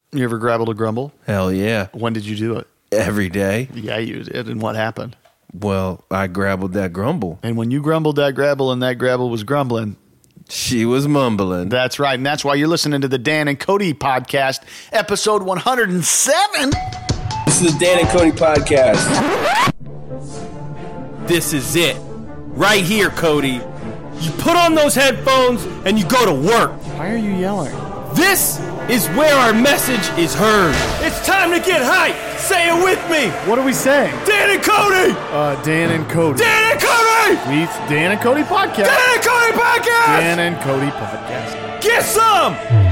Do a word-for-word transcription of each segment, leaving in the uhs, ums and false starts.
You ever grabble or grumble? Hell yeah. When did you do it? Every day. Yeah, you did. And what happened? Well, I grabbled that grumble. And when you grumbled that grabble and that grabble was grumbling, she was mumbling. That's right. And that's why you're listening to the Dan and Cody podcast, episode one hundred seven. This is the Dan and Cody podcast. This is it. Right here, Cody. You put on those headphones and you go to work. Why are you yelling? This is where our message is heard. It's time to get hyped. Say it with me. What are we saying? Dan and Cody. Uh, Dan and Cody. Dan and Cody. Meets Dan and Cody podcast. Dan and Cody podcast. Dan and Cody podcast. Get some.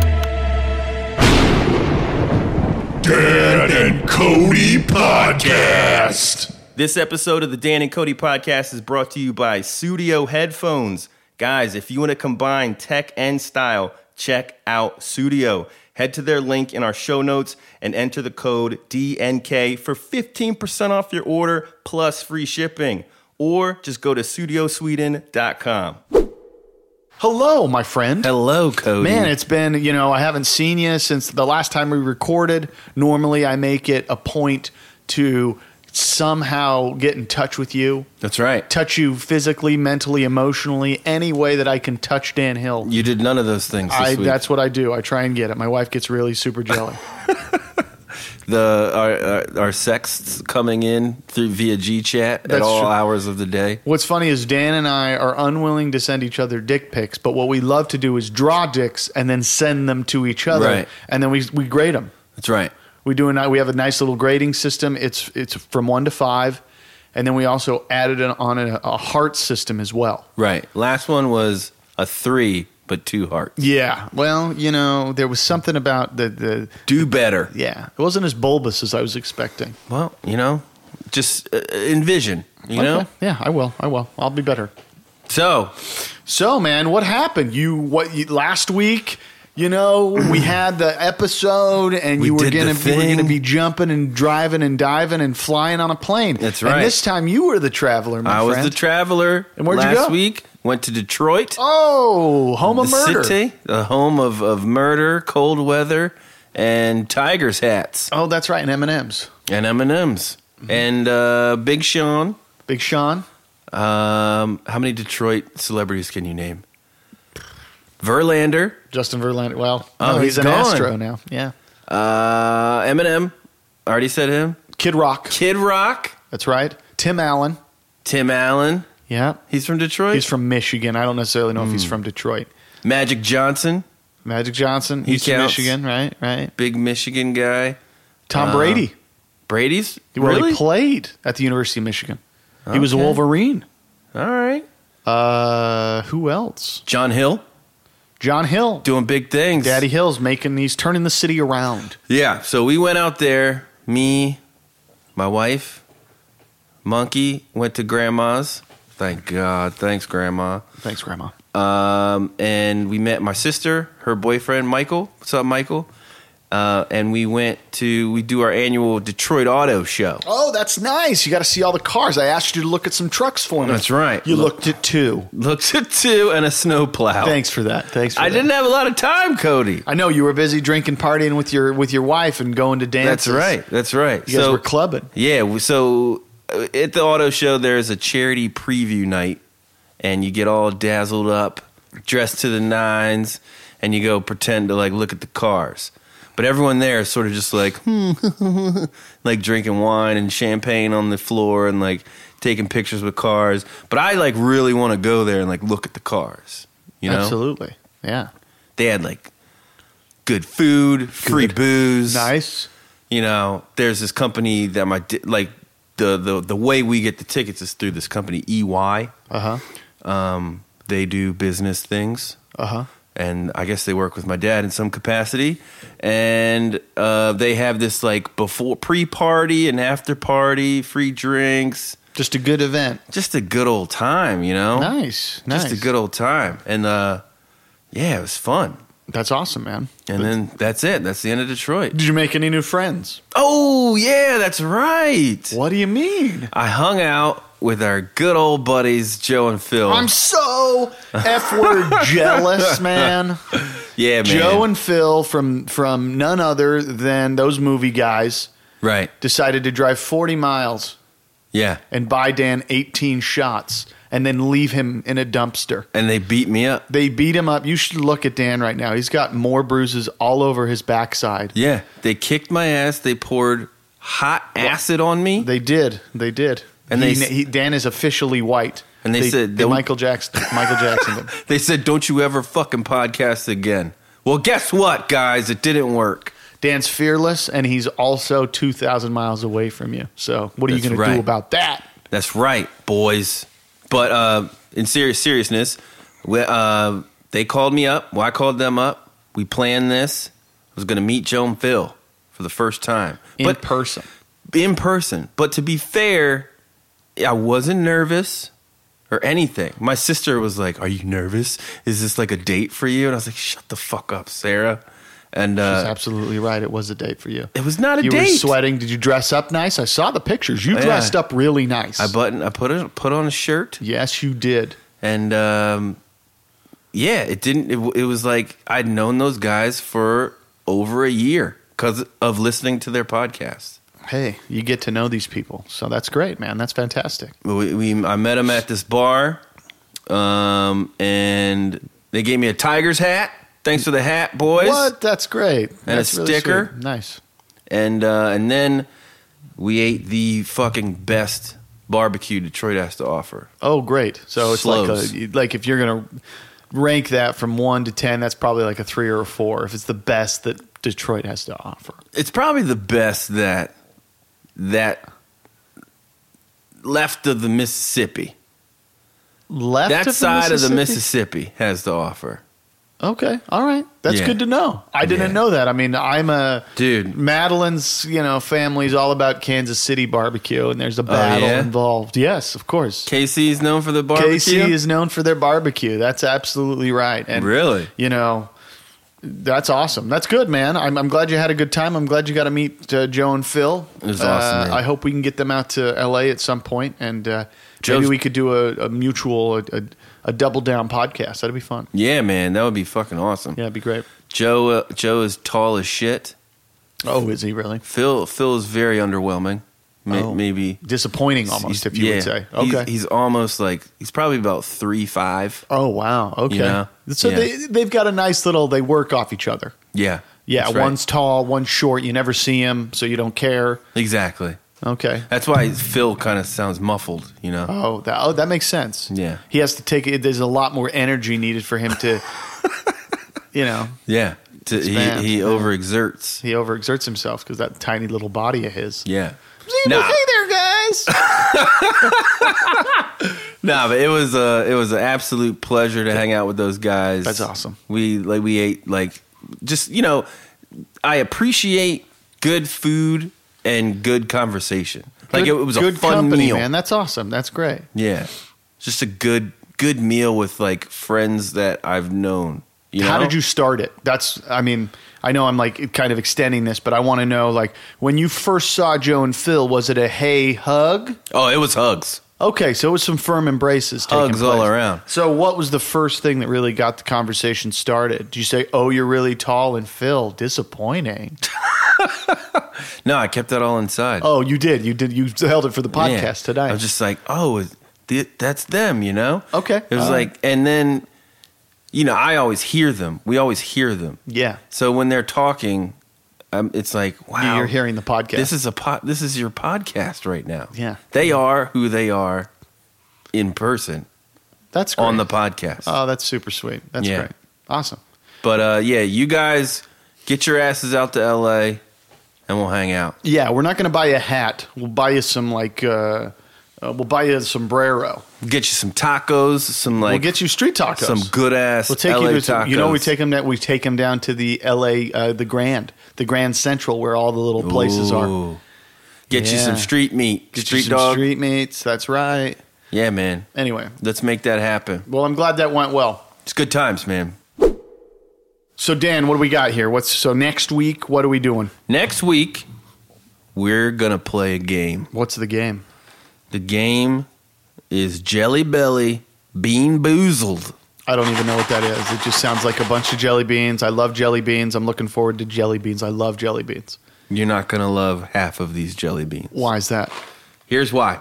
Dan and Cody podcast. This episode of the Dan and Cody podcast is brought to you by Sudio Headphones. Guys, if you want to combine tech and style, check out Sudio. Head to their link in our show notes and enter the code D N K for fifteen percent off your order plus free shipping. Or just go to sudio sweden dot com. Hello, my friend. Hello, Cody. Man, it's been, you know, I haven't seen you since the last time we recorded. Normally, I make it a point to somehow get in touch with you. That's right. Touch you physically, mentally, emotionally, any way that I can touch Dan Hill. You did none of those things this I, week. That's what I do. I try and get it. My wife gets really super jelly. the our, our, our sexts coming in through via G Chat at That's all true. hours of the day. What's funny is Dan and I are unwilling to send each other dick pics, but what we love to do is draw dicks and then send them to each other, Right. and then we we grade them. That's right. We do a, we have a nice little grading system. It's it's from one to five, and then we also added an, on a, a heart system as well. Right. Last one was a three, but two hearts. Yeah. Well, you know, there was something about the the Do better. yeah. It wasn't as bulbous as I was expecting. Well, you know, just uh, envision, you know? Okay. Yeah, I will. I will. I'll be better. So, So, man, what happened? You what you, last week? You know, we had the episode, and We you were did gonna the you were gonna thing. be jumping and driving and diving and flying on a plane. That's And right. this time, you were the traveler, my I was friend. the traveler. And where'd you last go? week. Went to Detroit. Oh, home of the murder. city, the home of, of murder, cold weather, and Tigers hats, Oh, that's right, and M and M's. and M and M's. Mm-hmm. And uh, Big Sean. Big Sean. Um, how many Detroit celebrities can you name? Verlander. Justin Verlander. Well, Oh, no, he's, he's an gone. Astro now. Yeah. Uh, Eminem. I already said him. Kid Rock. Kid Rock. That's right. Tim Allen. Tim Allen. Yeah. He's from Detroit. He's from Michigan. I don't necessarily know if Hmm. he's from Detroit. Magic Johnson. Magic Johnson. He He's from counts. Michigan, right? Right. Big Michigan guy. Tom Uh, Brady. Brady's? Well, really? he played at the University of Michigan. He was a Okay. Wolverine. All right. Uh, who else? John Hill. John Hill. Doing big things. Daddy Hill's making, he's turning the city around. Yeah, so we went out there. Me, my wife, Monkey went to Grandma's. Thank God. Thanks, Grandma. Thanks, Grandma. Um, and we met my sister, her boyfriend, Michael. What's up, Michael? Uh, and we went to, we do our annual Detroit Auto Show. Oh, that's nice. You got to see all the cars. I asked you to look at some trucks for me. That's right. You Look- looked at two. Looked at two and a snowplow. Thanks for that. Thanks for I that. didn't have a lot of time, Cody. I know you were busy drinking, partying with your with your wife and going to dances. That's right. That's right. You guys were clubbing. Yeah, we- so uh, at the auto show, there's a charity preview night, and you get all dazzled up, dressed to the nines, and you go pretend to like look at the cars. But everyone there is sort of just like, hmm, like drinking wine and champagne on the floor and like taking pictures with cars. But I like really want to go there and like look at the cars. You know, Absolutely. Yeah. they had like good food, free Good. booze. Nice. You know, there's this company that my di- like the the the way we get the tickets is through this company E Y. Uh huh. Um, they do business things, Uh huh. and I guess they work with my dad in some capacity. And uh, they have this like before pre-party and after party, free drinks, Just a good event. just a good old time. You know, Nice. Nice. just a good old time. And uh, yeah, it was fun. That's awesome, man. And then that's it. That's the end of Detroit. Did you make any new friends? Oh yeah, that's right. What do you mean? I hung out with our good old buddies Joe and Phil. I'm so F word jealous, man. Yeah, man. Joe and Phil from from none other than those movie guys Right. decided to drive forty miles Yeah. and buy Dan eighteen shots and then leave him in a dumpster. And they beat me up. They beat him up. You should look at Dan right now. He's got more bruises all over his backside. Yeah. They kicked my ass. They poured hot acid on me. They did. They did. And he, they- he, Dan is officially white. And they said, they don't- Michael Jackson. Michael Jackson. Him. They said, don't you ever fucking podcast again. Well, guess what, guys? It didn't work. Dan's fearless, and he's also two thousand miles away from you. So what are you That's going to do right. about that? That's right, boys. But uh, in serious seriousness, we, uh, they called me up. Well, I called them up. We planned this. I was going to meet Joe and Phil for the first time. In but person. In person. But to be fair, I wasn't nervous or anything. My sister was like, are you nervous? Is this like a date for you? And I was like, shut the fuck up, Sarah. And She's uh, absolutely right. It was a date for you. it was not a You date. were sweating. Did you dress up nice? I saw the pictures. You Yeah. dressed up really nice. I button. I put a, put on a shirt. Yes, you did. And um, yeah, it didn't. It, w- it was like I'd known those guys for over a year because of listening to their podcast. Hey, you get to know these people, so that's great, man. That's fantastic. We, we I met them at this bar, um, and they gave me a Tigers hat. Thanks for the hat, boys. What? That's great. And That's a really sticker. sweet. Nice. And uh, and then we ate the fucking best barbecue Detroit has to offer. Oh, great. So it's Slows. like a, like if you're gonna rank that from one to ten, that's probably like a three or a four. If it's the best that Detroit has to offer. It's probably the best that that left of the Mississippi. Left That of side of the Mississippi? Mississippi has to offer. Okay, all right, that's Yeah. good to know. I didn't Yeah. know that. I mean, I'm a Dude. Madeline's, you know, family's all about Kansas City barbecue, and there's a battle Oh, yeah? involved. Yes, of course. K C is known for the barbecue. K C is known for their barbecue. That's absolutely right. And Really? you know, that's awesome. That's good, man. I'm, I'm glad you had a good time. I'm glad you got to meet uh, Joe and Phil. It was awesome, Uh, man. I hope we can get them out to L A at some point, and uh, maybe Joe's- we could do a, a mutual, a, a, a double down podcast. That'd be fun. Yeah, man, that would be fucking awesome. Yeah, it'd be great. Joe, uh, Joe is tall as shit. Oh, is he really? Phil, Phil is very underwhelming. May, Oh. Maybe Disappointing almost, He's- if you yeah, would say. He's- Okay. he's, almost like he's probably about three five. Oh, wow. Okay. You know? So Yeah. they, they've got a nice little, they work off each other. Yeah, Yeah, that's right. one's tall, one's short. You never see him, so you don't care. exactly. Okay. That's why Phil kind of sounds muffled. You know. Oh, that, oh, that makes sense. Yeah. He has to take it. There's a lot more energy needed for him to, you know, Yeah, to, he Expand, he yeah. overexerts. he overexerts himself because that tiny little body of his. Yeah. Nah. Nah. Hey there, guys. Nah, but it was uh it was an absolute pleasure to hang out with those guys. That's awesome. We like we ate like just you know, I appreciate good food and good conversation. Like Good- it, was a good fun company, meal. man. That's awesome. That's great. Yeah. Just a good good meal with like friends that I've known. You know? How did you start it? That's, I mean, I know I'm like kind of extending this, but I want to know, like, when you first saw Joe and Phil, was it a hey hug? Oh, it was hugs. Okay, so it was some firm embraces. taking Hugs all place. around. So, what was the first thing that really got the conversation started? Did you say, "Oh, you're really tall," and Phil, disappointing? No, I kept that all inside. Oh, you did. You did. You held it for the Yeah. podcast today. I was just like, oh, th- that's them, you know? Okay. It was All like, and then, you know, I always hear them. We always hear them. yeah, So when they're talking, um, it's like, wow, you're hearing the podcast. This is a pod, This is your podcast right now. Yeah. they are who they are in person That's great. on the podcast. Oh, that's super sweet. That's Yeah. great. Awesome. but uh, yeah, you guys get your asses out to L A and we'll hang out. Yeah, we're not going to buy you a hat. We'll buy you some like. Uh, uh, we'll buy you a sombrero. We'll get you some tacos, some like we'll get you street tacos. some good ass. We'll take L A you to. tacos. You know, we take them. We take them down to the L A, uh, the Grand, the Grand Central, where all the little places are. Ooh. Get you Yeah. some street meat, Get street you some dog. street meats. That's right. Yeah, man. Anyway, Let's make that happen. well, I'm glad that went well. It's good times, man. So, Dan, what do we got here? What's so next week? What are we doing? Next week, we're gonna play a game. What's the game? The game is Jelly Belly Bean Boozled. I don't even know what that is. It just sounds like a bunch of jelly beans. I love jelly beans. I'm looking forward to jelly beans. I love jelly beans. You're not going to love half of these jelly beans. Why is that? Here's why.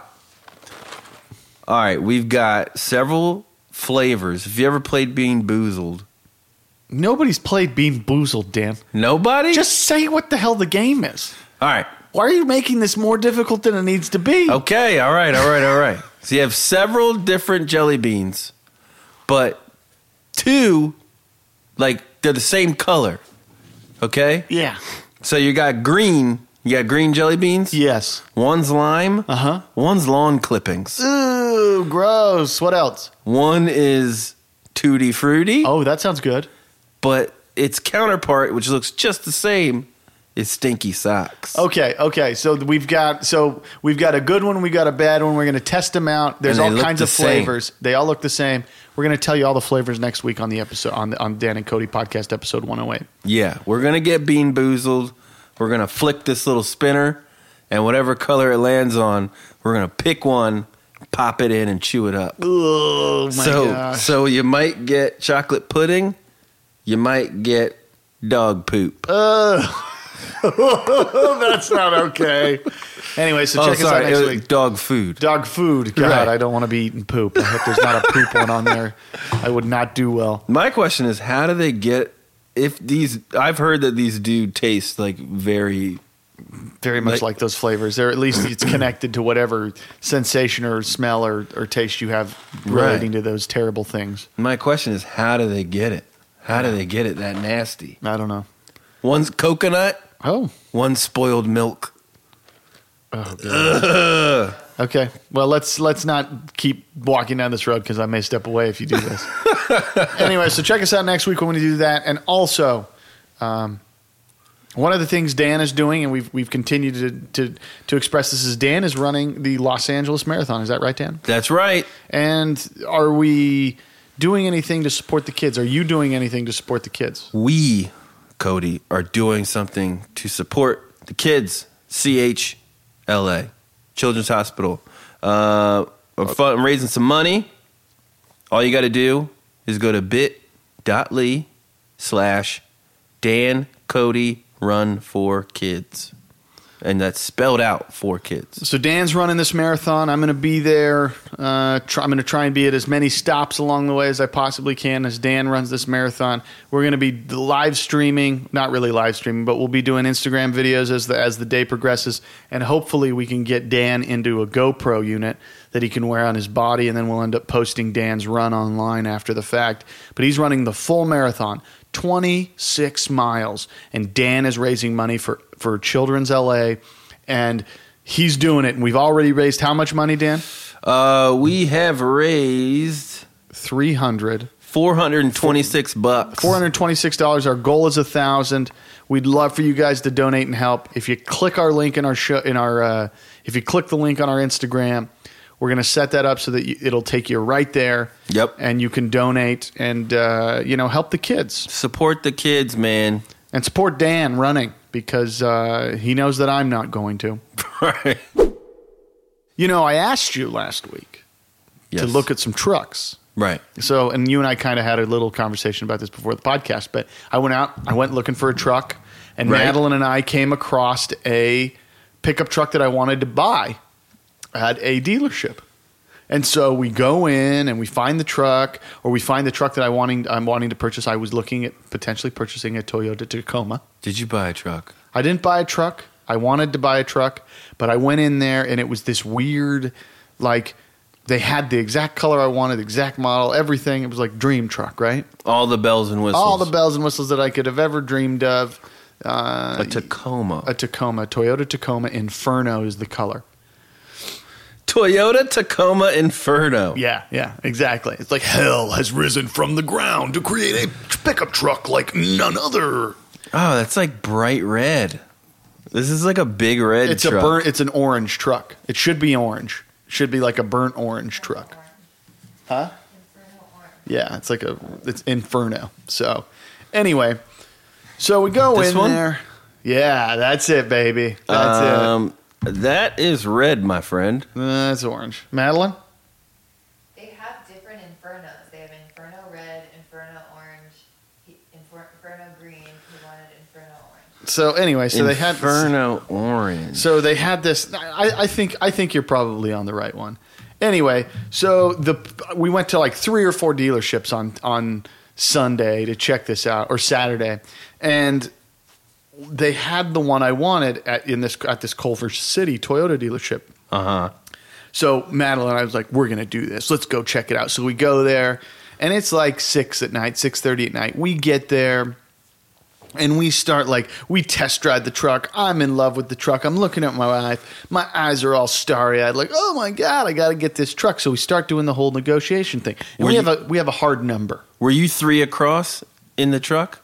All right, we've got several flavors. Have you ever played Bean Boozled? Nobody's played Bean Boozled, Dan. Nobody? Just say what the hell the game is. All right. Why are you making this more difficult than it needs to be? Okay, all right, all right, all right. So you have several different jelly beans, but two, like, they're the same color. Okay? Yeah. So you got green. You got green jelly beans? Yes. One's lime. Uh-huh. One's lawn clippings. Ooh, gross. What else? One is Tutti Frutti. Oh, that sounds good. But its counterpart, which looks just the same, is Stinky Socks. Okay, okay. So we've got so we've got a good one, we got a bad one. We're going to test them out. There's And they all look kinds the of same. flavors. They all look the same. We're going to tell you all the flavors next week on the episode on the, on Dan and Cody podcast episode one oh eight. Yeah, we're going to get Bean Boozled. We're going to flick this little spinner, and whatever color it lands on, we're going to pick one, pop it in, and chew it up. Oh my so, gosh. so you might get chocolate pudding. You might get dog poop. Uh, that's not okay. Anyway, so oh, check us out sorry, next it was week. dog food. Dog food. God, Right. I don't want to be eating poop. I hope there's not a poop one on there. I would not do well. My question is, how do they get, if these, I've heard that these do taste like very, Very much Like- like, those flavors. Or at least it's connected to whatever sensation or smell or, or taste you have relating Right. to those terrible things. my question is, how do they get it? How do they get it that nasty? I don't know. One's coconut, Oh. one's spoiled milk. Oh, God. Okay. Well, let's let's not keep walking down this road because I may step away if you do this. Anyway, so check us out next week when we do that. And also, um, one of the things Dan is doing, and we've we've continued to, to to express this, is Dan is running the Los Angeles Marathon. Is that right, Dan? That's right. And are we doing anything to support the kids? Are you doing anything to support the kids? We, Cody, are doing something to support the kids. C H L A, Children's Hospital. Uh, I'm fun- I'm raising some money. All you got to do is go to bit.ly slash Dan Cody Run for Kids. And that's spelled out for kids. So Dan's running this marathon. I'm going to be there. Uh, try, I'm going to try and be at as many stops along the way as I possibly can as Dan runs this marathon. We're going to be live streaming, not really live streaming, but we'll be doing Instagram videos as the as the day progresses, and hopefully we can get Dan into a GoPro unit that he can wear on his body, and then we'll end up posting Dan's run online after the fact. But he's running the full marathon, twenty-six miles, and Dan is raising money for, for Children's L A, and he's doing it. And we've already raised how much money, Dan? Uh, we have raised three hundred. four hundred twenty-six bucks. four hundred twenty-six dollars. Our goal is one thousand. We'd love for you guys to donate and help. If you click our link in our show, in our uh, if you click the link on our Instagram, we're going to set that up so that you, it'll take you right there. Yep. And you can donate and uh, you know, help the kids Support the kids, man. and support Dan running because uh, he knows that I'm not going to. Right. You know, I asked you last week Yes. to look at some trucks. Right. So, and you and I kind of had a little conversation about this before the podcast, but I went out, I went looking for a truck, and Right. Madeline and I came across a pickup truck that I wanted to buy at a dealership. And so we go in and we find the truck, or we find the truck that I wanting I'm wanting to purchase. I was looking at potentially purchasing a Toyota Tacoma. Did you buy a truck? I didn't buy a truck. I wanted to buy a truck, but I went in there and it was this weird, like, they had the exact color I wanted, the exact model, everything. It was like dream truck, right? All the bells and whistles. All the bells and whistles that I could have ever dreamed of. Uh, A Tacoma. a Tacoma, Toyota Tacoma Inferno is the color. Toyota Tacoma Inferno. Yeah, yeah, exactly. It's like Hell has risen from the ground to create a pickup truck like none other. Oh, that's like bright red. This is like a big red it's truck. a burnt. It's an orange truck. It should be orange. It should be like a burnt orange truck. Huh? Yeah, it's like a it's Inferno. So, anyway, so we go This in one? there. Yeah, that's it, baby. That's um, That is red, my friend. it. That's orange. Madeline. They have different Infernos. They have Inferno Red, So anyway, so they had Inferno Orange. So they had this. I, I think I think you're probably on the right one. Anyway, so the we went to like three or four dealerships on on Sunday to check this out, or Saturday, and they had the one I wanted at in this at this Culver City Toyota dealership. Uh huh. So Madeline and I was like, we're gonna do this. Let's go check it out. So we go there, and it's like six at night, six thirty at night. We get there. And we start like, we test drive the truck. I'm in love with the truck. I'm looking at my wife. My eyes are all starry-eyed. Like, oh my God, I got to get this truck. So we start doing the whole negotiation thing. And Were we you- have a we have a hard number. Were you three across in the truck?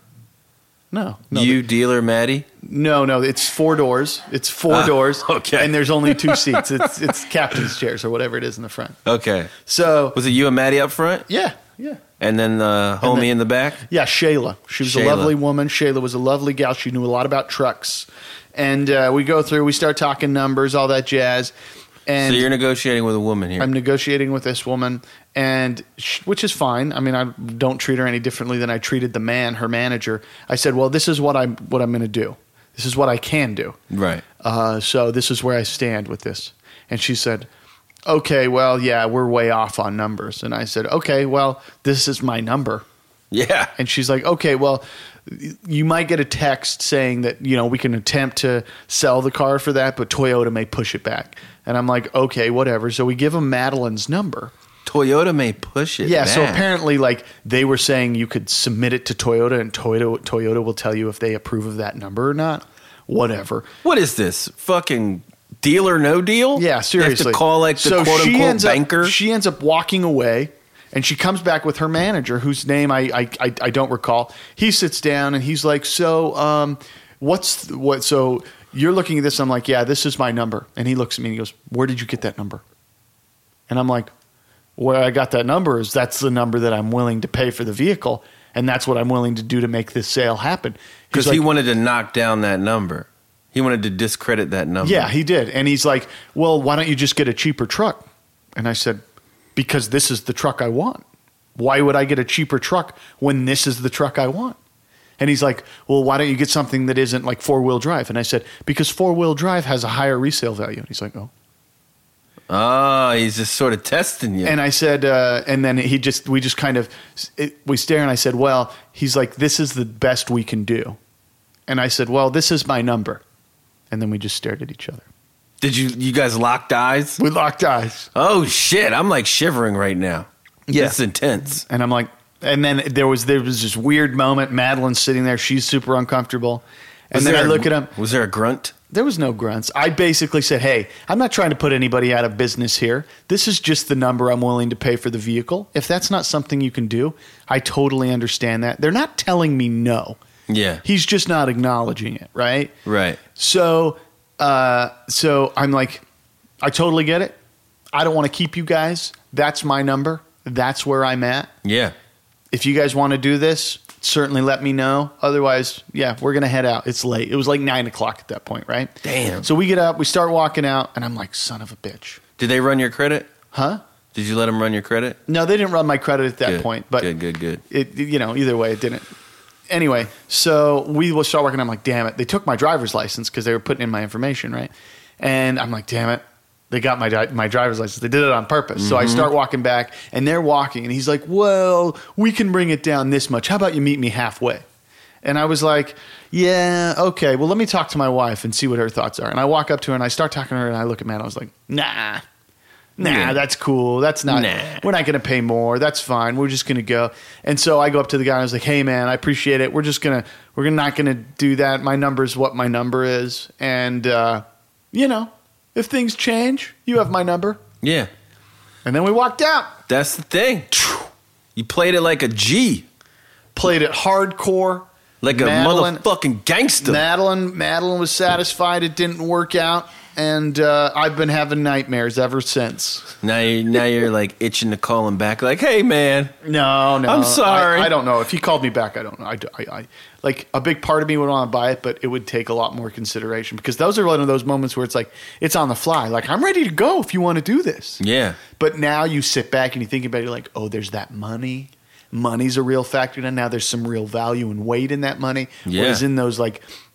No, no, you, dealer Maddie? no, no. It's four doors. It's four Ah, doors. okay. And there's only two seats. It's it's captain's chairs or whatever it is in the front. Okay. So Was it you and Maddie up front? yeah, yeah. And then the homie then- in the back? Yeah, Shayla. She was Shayla. a lovely woman. Shayla was a lovely gal. She knew a lot about trucks. And uh, we go through, we start talking numbers, all that jazz. And So you're negotiating with a woman here. I'm negotiating with this woman, and sh- which is fine. I mean, I don't treat her any differently than I treated the man, her manager. I said, well, this is what I'm, what I'm going to do. This is what I can do. right. Uh, so this is where I stand with this. And she said, okay, well, yeah, we're way off on numbers. And I said, okay, well, this is my number. Yeah. And she's like, okay, well, you might get a text saying that, you know, we can attempt to sell the car for that, but Toyota may push it back. And I'm like, okay, whatever. So we give them Madeline's number. Toyota may push it Yeah, so back. apparently, like, they were saying you could submit it to Toyota, and Toyota, Toyota will tell you if they approve of that number or not. Whatever. What is this? Fucking deal or no deal? Yeah, seriously. You have to call like the So quote she unquote ends up- banker. she ends up walking away, and she comes back with her manager, whose name I I, I, I don't recall. He sits down and he's like, "So, um, what's th- what? So you're looking at this?" I'm like, "Yeah, this is my number." And he looks at me and he goes, "Where did you get that number?" And I'm like, "Where I got that number is that's the number that I'm willing to pay for the vehicle, and that's what I'm willing to do to make this sale happen." He's Because like, he wanted to knock down that number. He wanted to discredit that number. Yeah, he did. And he's like, well, why don't you just get a cheaper truck? And I said, because this is the truck I want. Why would I get a cheaper truck when this is the truck I want? And he's like, well, why don't you get something that isn't like four-wheel drive? And I said, because four-wheel drive has a higher resale value. And he's like, oh. Oh, he's just sort of testing you. And I said, uh, and then he just, we just kind of, it, we stare, and I said, well, he's like, this is the best we can do. And I said, well, this is my number. And then we just stared at each other. Did you you guys locked eyes? We locked eyes. Oh shit! I'm like shivering right now. Yeah. It's intense. And I'm like, and then there was there was this weird moment. Madeline's sitting there; she's super uncomfortable. And Was then I there a- look at him. Was there a grunt? There was no grunts. I basically said, "Hey, I'm not trying to put anybody out of business here. This is just the number I'm willing to pay for the vehicle. If that's not something you can do, I totally understand that. They're not telling me no. Yeah. He's just not acknowledging it, right? Right. So, uh, so I'm like, I totally get it. I don't want to keep you guys. That's my number. That's where I'm at. Yeah. If you guys want to do this, certainly let me know. Otherwise, yeah, we're going to head out. It's late. It was like nine o'clock at that point, right? Damn. So we get up, we start walking out, and I'm like, son of a bitch. Did they run your credit? Huh? Did you let them run your credit? No, they didn't run my credit at that Good. point, but good, good, good. it, you know, either way, it didn't. Anyway, so we will start working. I'm like, damn it. They took my driver's license because they were putting in my information, right? And I'm like, damn it. They got my di- my driver's license. They did it on purpose. So I start walking back, and they're walking, and he's like, well, we can bring it down this much. How about you meet me halfway? And I was like, yeah, okay. Well, let me talk to my wife and see what her thoughts are. And I walk up to her, and I start talking to her, and I look at Matt, and I was like, nah. Nah, Yeah. that's cool. That's not, Nah. we're not going to pay more. That's fine. We're just going to go. And so I go up to the guy and I was like, hey man, I appreciate it. We're just going to, we're not going to do that. My number is what my number is. And, uh, you know, if things change, you have my number. Yeah. And then we walked out, That's the thing. You played it like a G. played it hardcore. Like a Madeline- motherfucking gangster. Madeline, Madeline was satisfied it didn't work out. And uh, I've been having nightmares ever since. now you're now you're like itching to call him back. Like, hey man. No, no. I'm sorry. I, I don't know. If he called me back, I don't know. I, I, I, like, a big part of me would want to buy it, but it would take a lot more consideration because those are one of those moments where it's like, it's on the fly. Like, I'm ready to go if you want to do this. Yeah. But now you sit back and you think about it, you're like, oh, there's that money. Money's a real factor. And now there's some real value and weight in that money. Yeah. Whereas in those, like,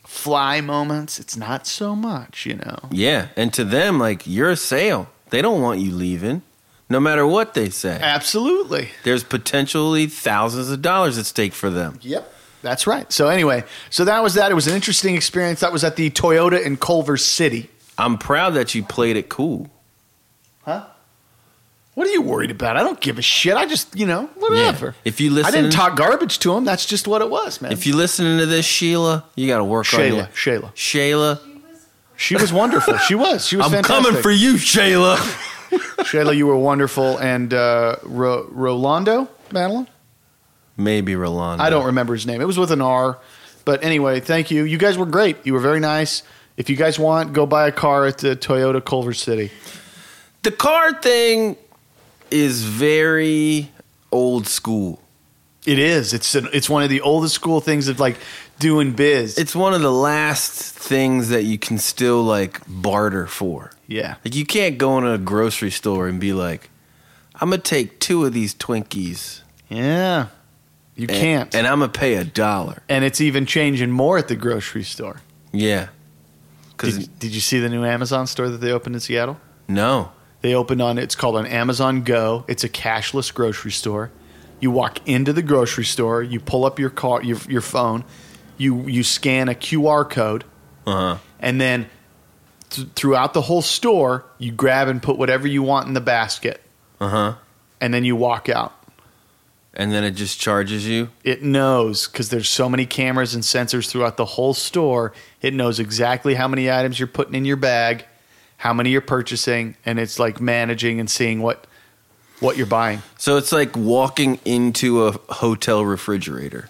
fly moments, it's not so much, you know. Yeah, and to them, like, you're a sale. They don't want you leaving, no matter what they say. Absolutely. There's potentially thousands of dollars at stake for them. Yep. That's right. So anyway, so that was that. It was an interesting experience. That was at the Toyota in Culver City. I'm proud that you played it cool. Huh? What are you worried about? I don't give a shit. I just, you know, whatever. Yeah. If you listen, I didn't talk garbage to him. That's just what it was, man. If you listening to this, Sheila, you got to work on Shayla, it. Shayla. Shayla. She was wonderful. She was. She was I'm fantastic. coming for you, Shayla. Shayla, you were wonderful. And uh, Ro- Rolando, Madeline? Maybe Rolando. I don't remember his name. It was with an R. But anyway, thank you. You guys were great. You were very nice. If you guys want, go buy a car at the Toyota Culver City. The car thing is very old school. It is. It's an, it's one of the oldest school things of like doing biz. It's one of the last things that you can still like barter for. Yeah. Like you can't go in a grocery store and be like, I'm going to take two of these Twinkies. Yeah. You and, can't. And I'm going to pay a dollar. And it's even changing more at the grocery store. Yeah. Did, did you see the new Amazon store that they opened in Seattle? No. They opened on, it's called an Amazon Go. It's a cashless grocery store. You walk into the grocery store, you pull up your car, your, your phone, you you scan a Q R code, uh-huh. and then th- throughout the whole store, you grab and put whatever you want in the basket, uh-huh. and then you walk out. And then it just charges you? It knows, because there's so many cameras and sensors throughout the whole store, it knows exactly how many items you're putting in your bag, how many you're purchasing, and it's like managing and seeing what what you're buying. So it's like walking into a hotel refrigerator.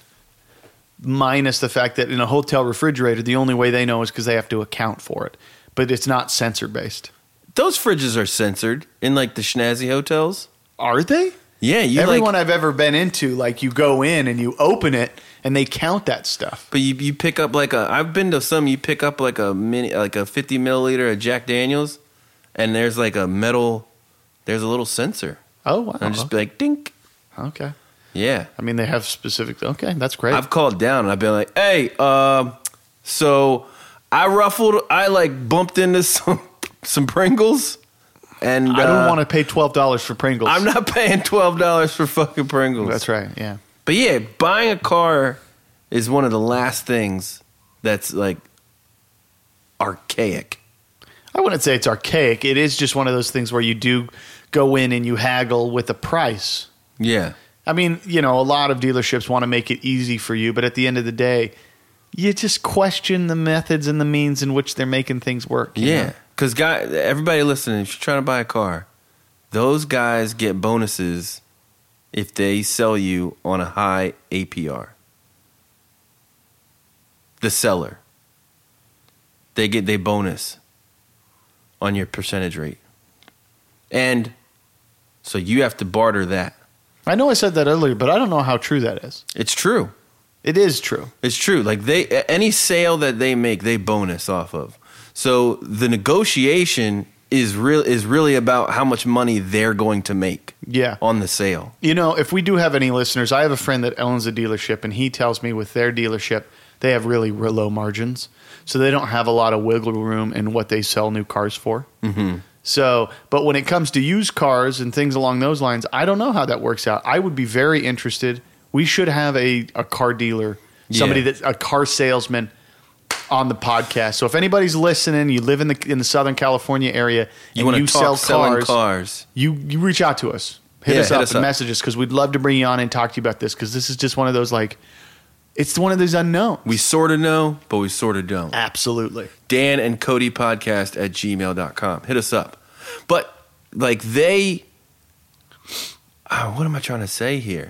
Minus the fact that in a hotel refrigerator, the only way they know is because they have to account for it. But it's not sensor-based. Those fridges are censored in like the schnazzy hotels. Are they? Yeah. You Everyone like, I've ever been into, like you go in and you open it and they count that stuff. But you, you pick up like a, I've been to some, you pick up like a mini, like a fifty milliliter of Jack Daniels and there's like a metal, there's a little sensor. Oh, wow. And just be like, dink. Okay. Yeah. I mean, they have specific, okay, that's great. I've called down and I've been like, hey, um, so I ruffled, I like bumped into some, some Pringles. And I don't uh, want to pay twelve dollars for Pringles. I'm not paying twelve dollars for fucking Pringles. That's right, yeah. But yeah, buying a car is one of the last things that's like archaic. I wouldn't say it's archaic. It is just one of those things where you do go in and you haggle with the price. Yeah. I mean, you know, a lot of dealerships want to make it easy for you, but at the end of the day, you just question the methods and the means in which they're making things work. you Yeah. know? Because guy, everybody listening, if you're trying to buy a car, those guys get bonuses if they sell you on a high A P R. The seller. They get they bonus on your percentage rate. And so you have to barter that. I know I said that earlier, but I don't know how true that is. It's true. It is true. It's true. Like they any sale that they make, they bonus off of. So the negotiation is real is really about how much money they're going to make. Yeah. On the sale. You know, if we do have any listeners, I have a friend that owns a dealership, and he tells me with their dealership, they have really real low margins. So they don't have a lot of wiggle room in what they sell new cars for. Mm-hmm. So, but when it comes to used cars and things along those lines, I don't know how that works out. I would be very interested. We should have a, a car dealer, somebody Yeah. that a car salesman on the podcast. So if anybody's listening, you live in the in the Southern California area, You and want you to talk sell selling cars, cars. you you reach out to us, hit Yeah, us hit up us and up. message us, because we'd love to bring you on and talk to you about this, because this is just one of those, like, it's one of those unknowns. We sort of know, but we sort of don't. Absolutely. Dan and Cody podcast at gmail dot com. Hit us up. But like they, oh, what am I trying to say here?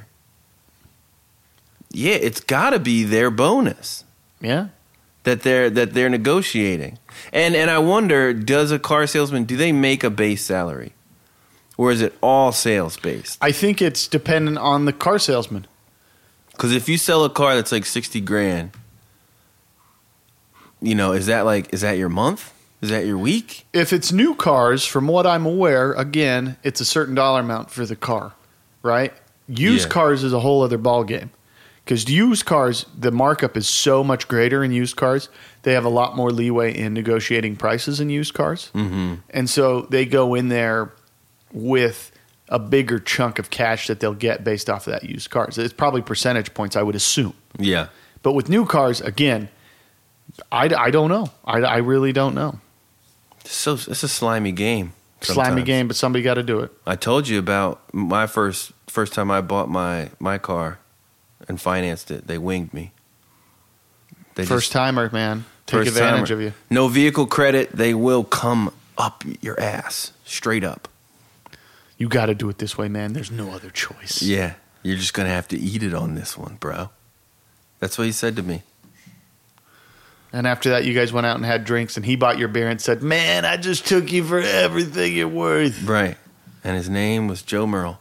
Yeah, it's got to be their bonus Yeah. that they're that they're negotiating. And and I wonder, does a car salesman, do they make a base salary, or is it all sales based? I think it's dependent on the car salesman. Because if you sell a car that's like sixty grand, you know, is that like is that your month? Is that your week? If it's new cars, from what I'm aware, again, it's a certain dollar amount for the car, right? Used Yeah. cars is a whole other ballgame. Because used cars, the markup is so much greater in used cars they have a lot more leeway in negotiating prices in used cars. Mm-hmm. And so they go in there with a bigger chunk of cash that they'll get based off of that used car. So it's probably percentage points, I would assume. Yeah. But with new cars, again, I, I don't know. I, I really don't know. So it's a slimy game. Slimy sometimes. game, but somebody got to do it. I told you about my first first time I bought my, my car and financed it. They winged me. They First just, timer, man. Take first advantage timer. of you. No vehicle credit. They will come up your ass. Straight up. You got to do it this way, man. There's no other choice. Yeah. You're just going to have to eat it on this one, bro. That's what he said to me. And after that, you guys went out and had drinks, and he bought your beer and said, man, I just took you for everything you're worth. Right. And his name was Joe Merle.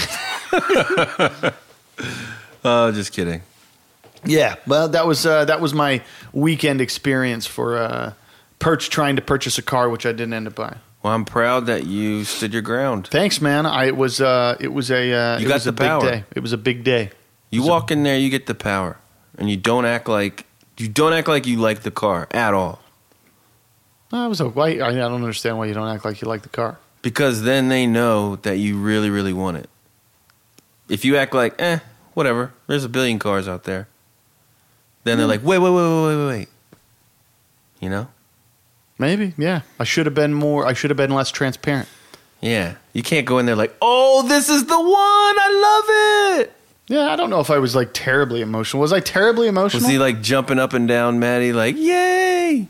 Oh, just kidding. Yeah, well, that was uh, that was my weekend experience for uh, Perch trying to purchase a car, which I didn't end up buying. Well, I'm proud that you stood your ground. Thanks, man. I it was uh, it was a uh, You it got was the a big power. day. It was a big day. You walk in there, you get the power, and you don't act like you don't act like you like the car at all. I was a why I don't understand why you don't act like you like the car. Because then they know that you really, really want it. If you act like, eh, whatever, there's a billion cars out there. Then they're like, wait, wait, wait, wait, wait, wait, wait. You know? Maybe, yeah. I should have been more. I should have been less transparent. Yeah. You can't go in there like, oh, this is the one. I love it. Yeah, I don't know if I was like terribly emotional. Was I terribly emotional? Was he like jumping up and down, Maddie, like, yay?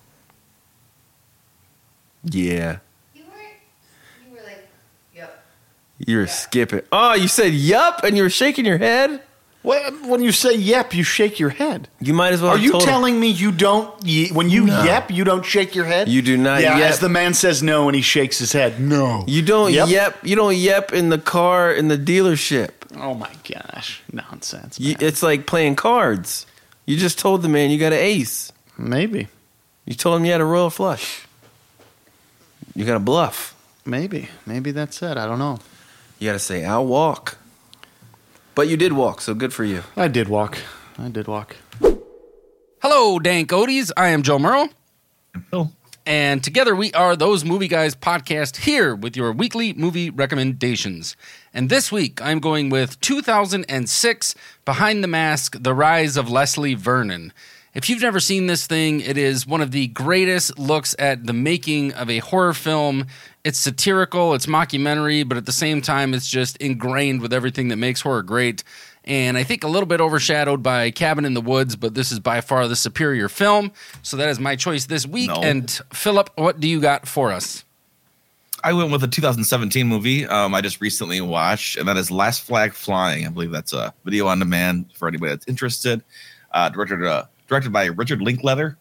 Yeah. You were, you were like, yep. You were skipping. Oh, you said yup and you were shaking your head? When when you say yep, you shake your head. You might as well Are have you told him. telling me you don't, ye- when you No. yep, you don't shake your head? You do not Yeah, yep. as the man says no and he shakes his head. No. You don't Yep. yep. You don't yep in the car in the dealership. Oh my gosh. Nonsense. You, man. it's like playing cards. You just told the man you got an ace. Maybe. You told him you had a royal flush. You got a bluff. Maybe. Maybe that's it. I don't know. You got to say, I'll walk. But you did walk, so good for you. I did walk. I did walk. Hello, Dank Odies. I am Joe Merle. Phil. And together we are Those Movie Guys podcast here with your weekly movie recommendations. And this week I'm going with two thousand six Behind the Mask, The Rise of Leslie Vernon. If you've never seen this thing, it is one of the greatest looks at the making of a horror film. It's satirical, it's mockumentary, but at the same time, it's just ingrained with everything that makes horror great. And I think a little bit overshadowed by Cabin in the Woods, but this is by far the superior film. So that is my choice this week. No. And Philip, what do you got for us? I went with a two thousand seventeen movie um, I just recently watched, and that is Last Flag Flying. I believe that's a video on demand for anybody that's interested. Uh, directed, uh, directed by Richard Linklater.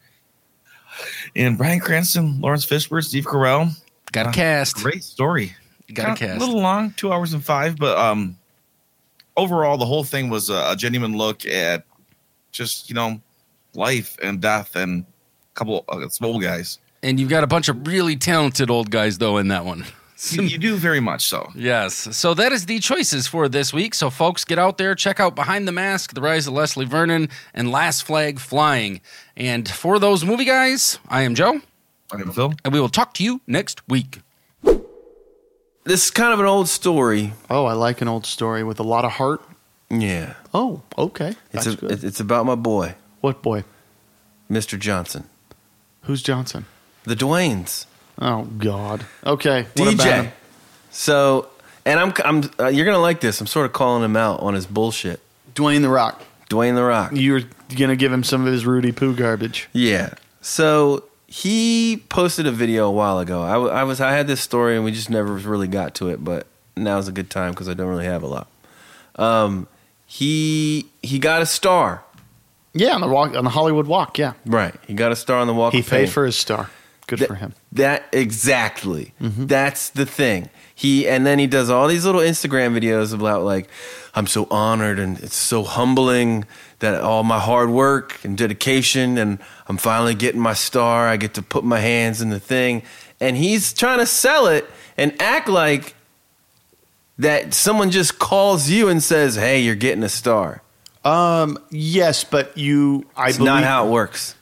And Bryan Cranston, Lawrence Fishburne, Steve Carell. Got a Uh, cast. Great story. Got a Kinda cast. A little long, two hours and five, but um, overall, the whole thing was a, a genuine look at just, you know, life and death and a couple of uh, some old guys. And you've got a bunch of really talented old guys, though, in that one. You, you do very much so. Yes. So that is the choices for this week. So, folks, get out there, check out Behind the Mask, The Rise of Leslie Vernon, and Last Flag Flying. And for Those Movie Guys, I am Joe, I'm Phil. and we will talk to you next week. This is kind of an old story. Oh, I like an old story with a lot of heart. Yeah. Oh, okay. It's, That's a, good. it's about my boy, What boy? Mister Johnson. Who's Johnson? The Dwaynes. Oh, God. Okay. What D about J. him? So, and I'm, I'm uh, you're going to like this. I'm sort of calling him out on his bullshit. Dwayne The Rock. Dwayne The Rock. You're going to give him some of his Rudy Poo garbage. Yeah. So he posted a video a while ago. I, w- I was I had this story and we just never really got to it, but now's a good time because I don't really have a lot. Um, he he got a star. Yeah, on the walk, on the Hollywood Walk, yeah. Right. He got a star on the Walk He of Fame. paid for his star. Good That- for him. That exactly. Mm-hmm. That's the thing. He and then he does all these little Instagram videos about like, I'm so honored and it's so humbling that all my hard work and dedication and I'm finally getting my star. I get to put my hands in the thing. And he's trying to sell it and act like that someone just calls you and says, hey, you're getting a star. Um, yes, but you, I It's believe not how it works.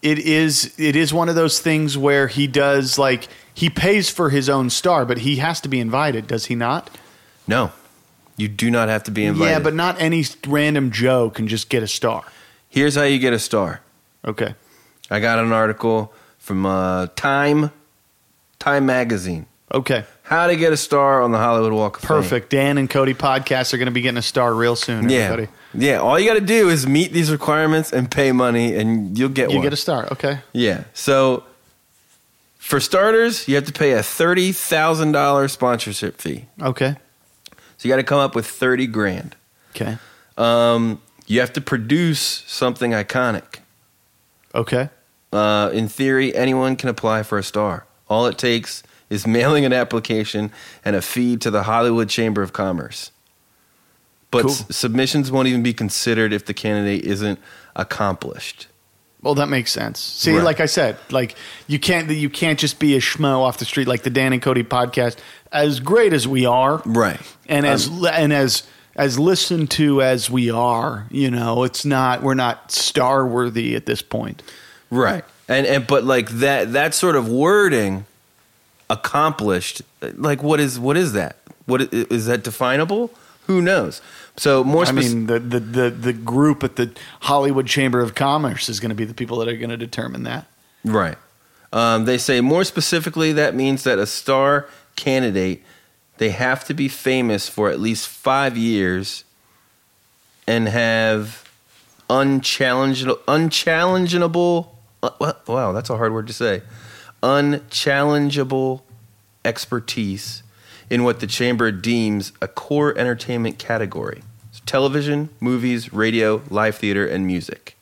it is it is one of those things where he does like he pays for his own star, but he has to be invited, does he not? No, you do not have to be invited. Yeah, but not any random Joe can just get a star. Here's how you get a star. Okay. I got an article from uh, Time, Time Magazine. Okay. How to get a star on the Hollywood Walk of Fame. Perfect. Dan and Cody podcasts are going to be getting a star real soon, Yeah. everybody. Yeah, all you got to do is meet these requirements and pay money, and you'll get You one. get a star. Okay. Yeah. So, for starters, you have to pay a thirty thousand dollars sponsorship fee. Okay. So, you got to come up with thirty grand. Okay. Um, you have to produce something iconic. Okay. Uh, in theory, anyone can apply for a star. All it takes is mailing an application and a fee to the Hollywood Chamber of Commerce. But Cool. s- submissions won't even be considered if the candidate isn't accomplished. Well, that makes sense. See, Right. like I said, like you can't you can't just be a schmo off the street like the Dan and Cody podcast. As great as we are, Right. and as Um, and as as listened to as we are, you know, it's not we're not star worthy at this point. Right. And and but like that that sort of wording accomplished, like what is what is that? What i- is that definable? Who knows? So more I spec- mean, the, the the the group at the Hollywood Chamber of Commerce is going to be the people that are going to determine that. right. Um, they say more specifically that means that a star candidate, they have to be famous for at least five years and have unchallengeable unchallengeable uh, what- wow, that's a hard word to say. Unchallengeable expertise in what the chamber deems a core entertainment category. So television, movies, radio, live theater, and music.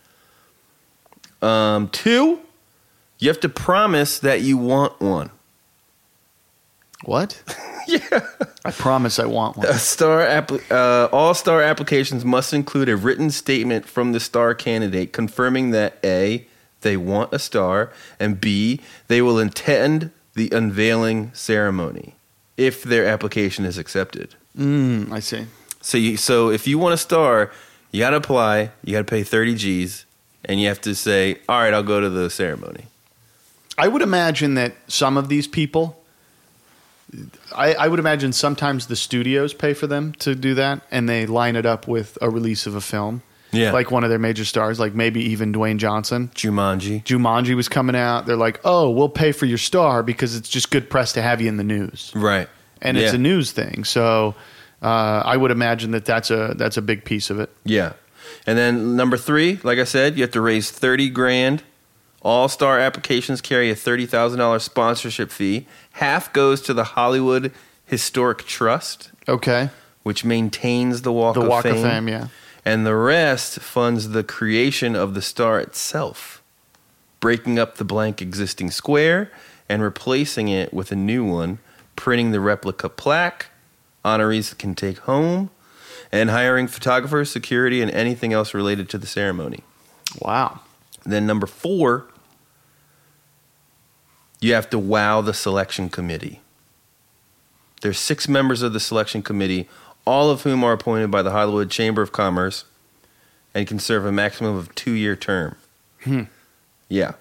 Um, two, you have to promise that you want one. What? yeah, I promise I want one. A star appli- uh, all star applications must include a written statement from the star candidate confirming that A, they want a star, and B, they will attend the unveiling ceremony if their application is accepted. Mm, I see. So, you, so if you want a star, you got to apply, you got to pay thirty G's, and you have to say, all right, I'll go to the ceremony. I would imagine that some of these people, I, I would imagine sometimes the studios pay for them to do that, and they line it up with a release of a film. Yeah. Like one of their major stars, like maybe even Dwayne Johnson. Jumanji. Jumanji was coming out. They're like, oh, we'll pay for your star because it's just good press to have you in the news. Right. And it's Yeah. a news thing. So uh, I would imagine that that's a, that's a big piece of it. Yeah. And then number three, like I said, you have to raise thirty grand. All star applications carry a thirty thousand dollars sponsorship fee. Half goes to the Hollywood Historic Trust, Okay. which maintains the Walk, The of, Walk Fame, of Fame, yeah. and the rest funds the creation of the star itself, breaking up the blank existing square and replacing it with a new one, printing the replica plaque honorees can take home, and hiring photographers, security, and anything else related to the ceremony. Wow. Then number four, you have to wow the selection committee. There's six members of the selection committee, all of whom are appointed by the Hollywood Chamber of Commerce and can serve a maximum of two-year term. Hmm. Yeah.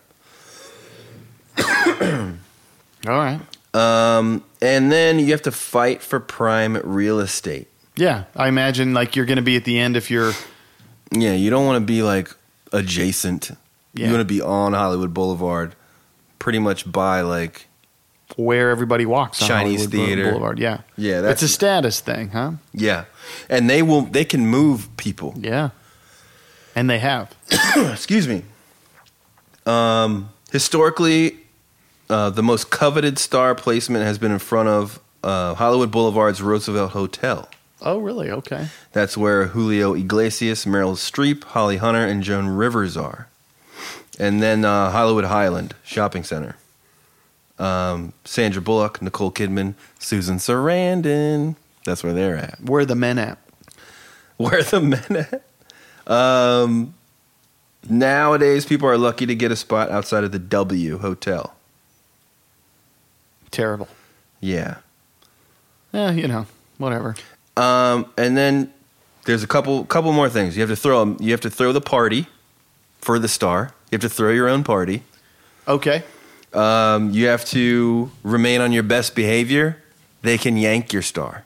All right. Um, and then you have to fight for prime real estate. Yeah. I imagine like you're going to be at the end if you're Yeah, you don't want to be like adjacent. Yeah. You want to be on Hollywood Boulevard, pretty much by like where everybody walks on Chinese Hollywood Boule- theater. Boulevard. Yeah. Yeah, That's that's a status thing, huh? yeah, and they will they can move people. Yeah. And they have. Excuse me. Um, historically, uh, the most coveted star placement has been in front of uh, Hollywood Boulevard's Roosevelt Hotel. Oh, really? Okay. That's where Julio Iglesias, Meryl Streep, Holly Hunter, and Joan Rivers are. And then uh, Hollywood Highland Shopping Center. Um, Sandra Bullock, Nicole Kidman, Susan Sarandon. That's where they're at. Where are the men at? Where are the men at? Um, nowadays, people are lucky to get a spot outside of the W Hotel. Terrible. Yeah. Yeah, you know, whatever. Um, and then there's a couple couple more things. You have to throw you have to throw the party for the star. You have to throw your own party. Okay. Um, you have to remain on your best behavior. They can yank your star.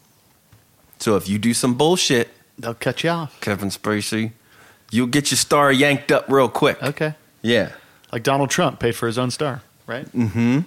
So if you do some bullshit, They'll cut you off. Kevin Spacey, you'll get your star yanked up real quick. Okay. Yeah. Like Donald Trump paid for his own star, right? Mm-hmm.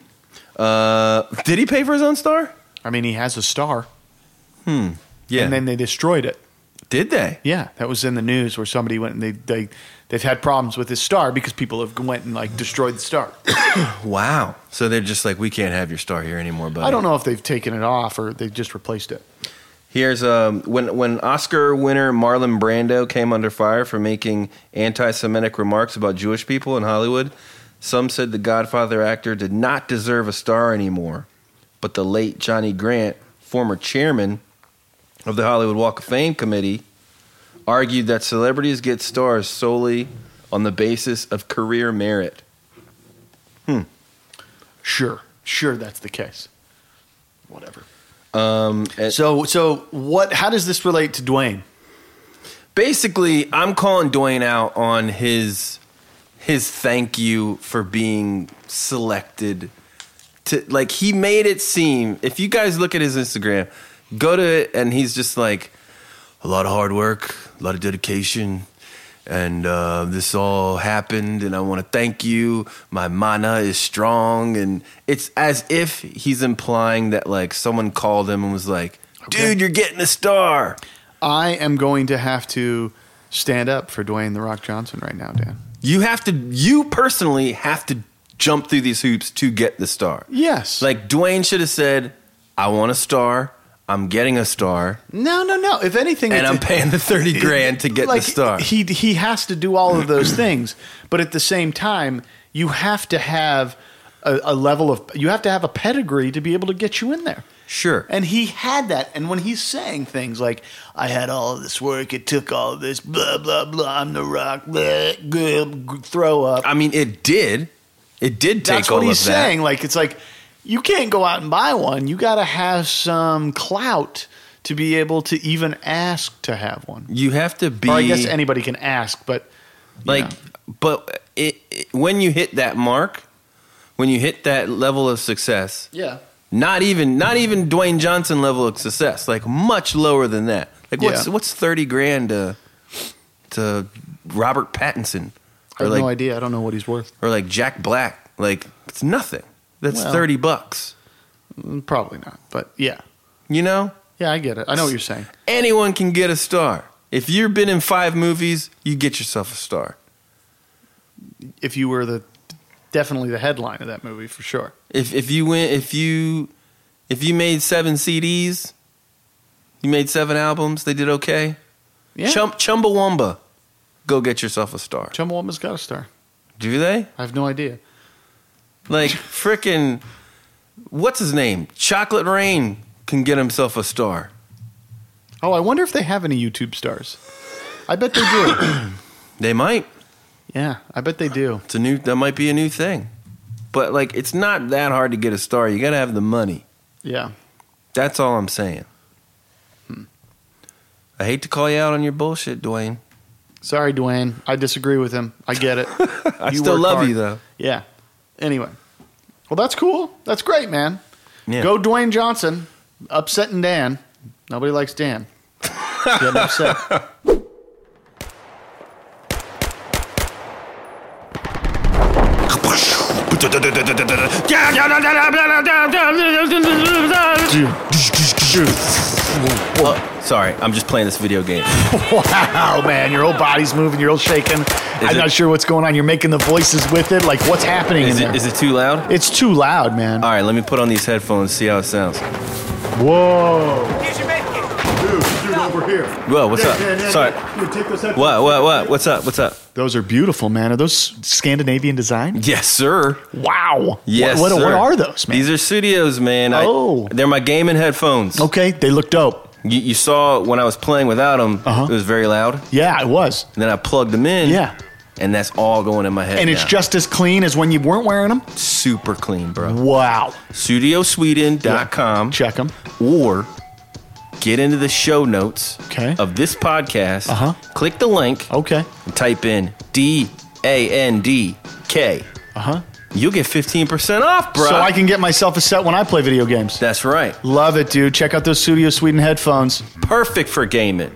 Uh, did he pay for his own star? I mean, he has a star. Hmm. Yeah. And then they destroyed it. Did they? Yeah, that was in the news where somebody went and they they they've had problems with his star because people have went and like destroyed the star. Wow. So they're just like, we can't have your star here anymore, buddy. I don't know if they've taken it off or they just replaced it. Here's um when when Oscar winner Marlon Brando came under fire for making anti-Semitic remarks about Jewish people in Hollywood. Some said the Godfather actor did not deserve a star anymore, but the late Johnny Grant, former chairman of the Hollywood Walk of Fame committee, argued that celebrities get stars solely on the basis of career merit. Hmm. Sure, sure, that's the case. Whatever. Um, and So, so what? How does this relate to Dwayne? basically, I'm calling Dwayne out on his his thank you for being selected. To like, he made it seem. If you guys look at his Instagram, go to it, and he's just like a lot of hard work, a lot of dedication. And uh, this all happened, and I want to thank you. My mana is strong, and it's as if he's implying that like someone called him and was like, "Dude, you're getting a star." I am going to have to stand up for Dwayne The Rock Johnson right now, Dan. You have to, you personally have to jump through these hoops to get the star. Yes. Like Dwayne should have said, "I want a star. I'm getting a star, no, no, no. If anything, and it's- I'm paying the thirty grand to get like, the star." He he has to do all of those things, but at the same time, you have to have a, a level of you have to have a pedigree to be able to get you in there. Sure. And he had that. And when he's saying things like, "I had all of this work, it took all of this, blah blah blah. I'm the Rock, blah, blah, blah," throw up. I mean, it did. It did take That's all what he's of that. saying. Like it's like you can't go out and buy one. You got to have some clout to be able to even ask to have one. You have to be. Or I guess anybody can ask, but you like, know. but it, it, when you hit that mark, when you hit that level of success, yeah. not even not even Dwayne Johnson level of success, like much lower than that. Like what's Yeah. what's thirty grand to to Robert Pattinson, I have like no idea. I don't know what he's worth. or like Jack Black? Like it's nothing. That's Well. thirty bucks. Mm, Probably not, but yeah. You know, Yeah, I get it. I know what you're saying. anyone can get a star. If you've been in five movies, you get yourself a star. If you were the definitely the headline of that movie for sure. If if you went if you if you made seven C Ds, you made seven albums, they did okay. Yeah. Chump Chumbawamba, go get yourself a star. Chumbawamba's got a star. Do they? I have no idea. Like frickin' what's his name? Chocolate Rain can get himself a star. Oh, I wonder if they have any YouTube stars. I bet they do. They might. Yeah, I bet they do. It's a new that might be a new thing. But like it's not that hard to get a star. You got to have the money. Yeah. That's all I'm saying. Hmm. I hate to call you out on your bullshit, Dwayne. Sorry, Dwayne. I disagree with him. I get it. I You still work love hard. you though. Yeah. Anyway. Well, that's cool. That's great, man. Yeah. Go Dwayne Johnson. Upsetting Dan. Nobody likes Dan. Getting upset. Oh, sorry, I'm just playing this video game. Wow, man. Your whole body's moving. You're all shaking. I'm it- not sure what's going on. You're making the voices with it. Like, what's happening Is in it there? is it too loud? It's too loud, man. All right, let me put on these headphones, see how it sounds. Whoa. Dude, dude, over here. Whoa, what's up? Sorry. You take those headphones. What, what, what? What's up? What's up? Those are beautiful, man. Are those Scandinavian design? Yes, sir. Wow. Yes, What, what, sir. what are those, man? These are Studios, man. I- Oh. they're my gaming headphones. Okay, they look dope. You, you saw when I was playing without them, Uh-huh. it was very loud. Yeah, it was. And then I plugged them in. Yeah. And that's all going in my head. And it's now. just as clean as when you weren't wearing them? super clean, bro. Wow. studio sweden dot com Check them. or get into the show notes Okay. of this podcast. Uh-huh. Click the link Okay. and type in D A N D K. Uh-huh. You'll get fifteen percent off, bro. So I can get myself a set when I play video games. That's right. Love it, dude. Check out those Studio Sweden headphones. Perfect for gaming.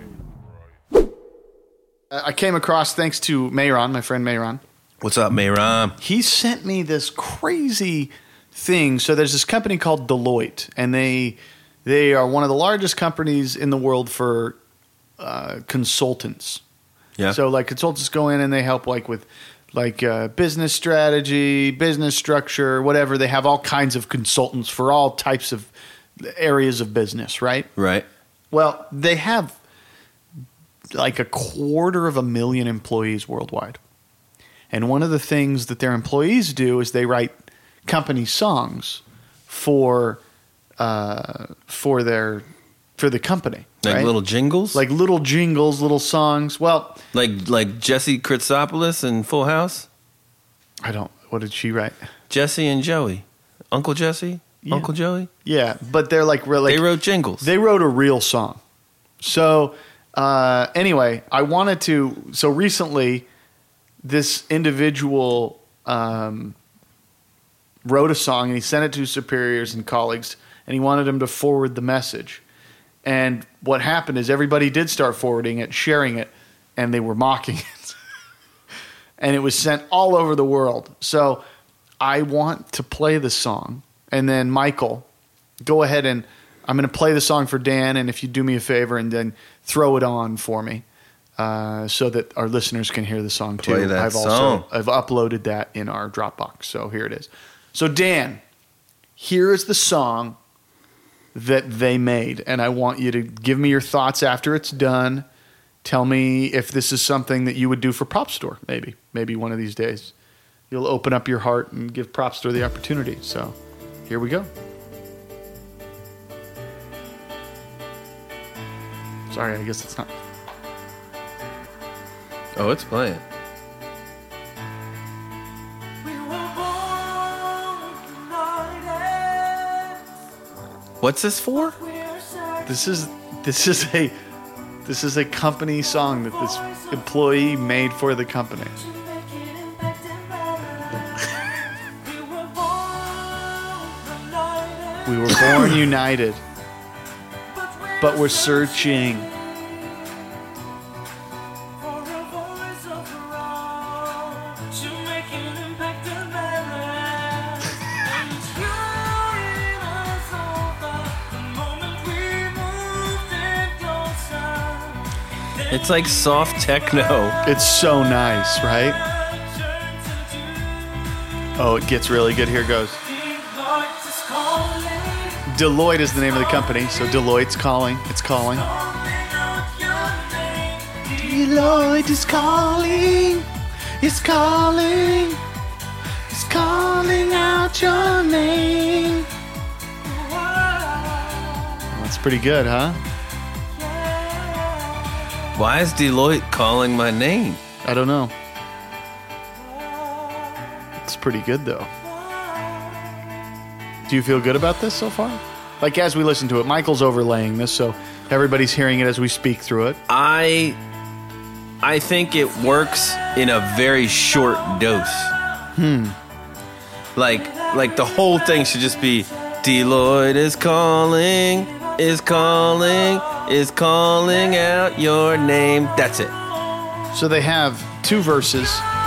I came across, thanks to Mayron, my friend Mayron. What's up, Mayron? He sent me this crazy thing. So there's this company called Deloitte, and they they are one of the largest companies in the world for uh, consultants. Yeah. So like consultants go in and they help like with like uh, business strategy, business structure, whatever. They have all kinds of consultants for all types of areas of business, right? Right. Well, they have like a quarter of a million employees worldwide. And one of the things that their employees do is they write company songs for uh, for their for the company. Like right? little jingles? Like little jingles, little songs. Well, like like Jesse Kritzopoulos in Full House? I don't. What did she write? Jesse and Joey. Uncle Jesse? Yeah. Uncle Joey? Yeah, but they're like real. Like, They wrote jingles. They wrote a real song. So uh, anyway, I wanted to. So recently, this individual um, wrote a song and he sent it to superiors and colleagues, and he wanted them to forward the message. And what happened is everybody did start forwarding it, sharing it, and they were mocking it. And it was sent all over the world. So I want to play the song. And then Michael, go ahead and I'm going to play the song for Dan. And if you do me a favor and then throw it on for me uh, so that our listeners can hear the song too. Play that I've song. also I've uploaded that in our Dropbox. So here it is. So Dan, here is the song that they made, and I want you to give me your thoughts after it's done. Tell me if this is something that you would do for Prop Store, maybe. Maybe one of these days. You'll open up your heart and give Prop Store the opportunity. So, here we go. Sorry, I guess it's not. Oh, it's playing. What's this for? This is this is a this is a company song that this employee made for the company. We were born united, but we're searching. It's like soft techno. It's so nice, right? Oh, it gets really good. Here goes. Deloitte is the name of the company, so Deloitte's calling. It's calling. Deloitte is calling. It's calling. It's calling out your name. That's pretty good, huh? Why is Deloitte calling my name? I don't know. It's pretty good, though. Do you feel good about this so far? Like, as we listen to it, Michael's overlaying this, so everybody's hearing it as we speak through it. I I think it works in a very short dose. Hmm. Like like the whole thing should just be Deloitte is calling, is calling, is calling out your name. That's it. So they have two verses.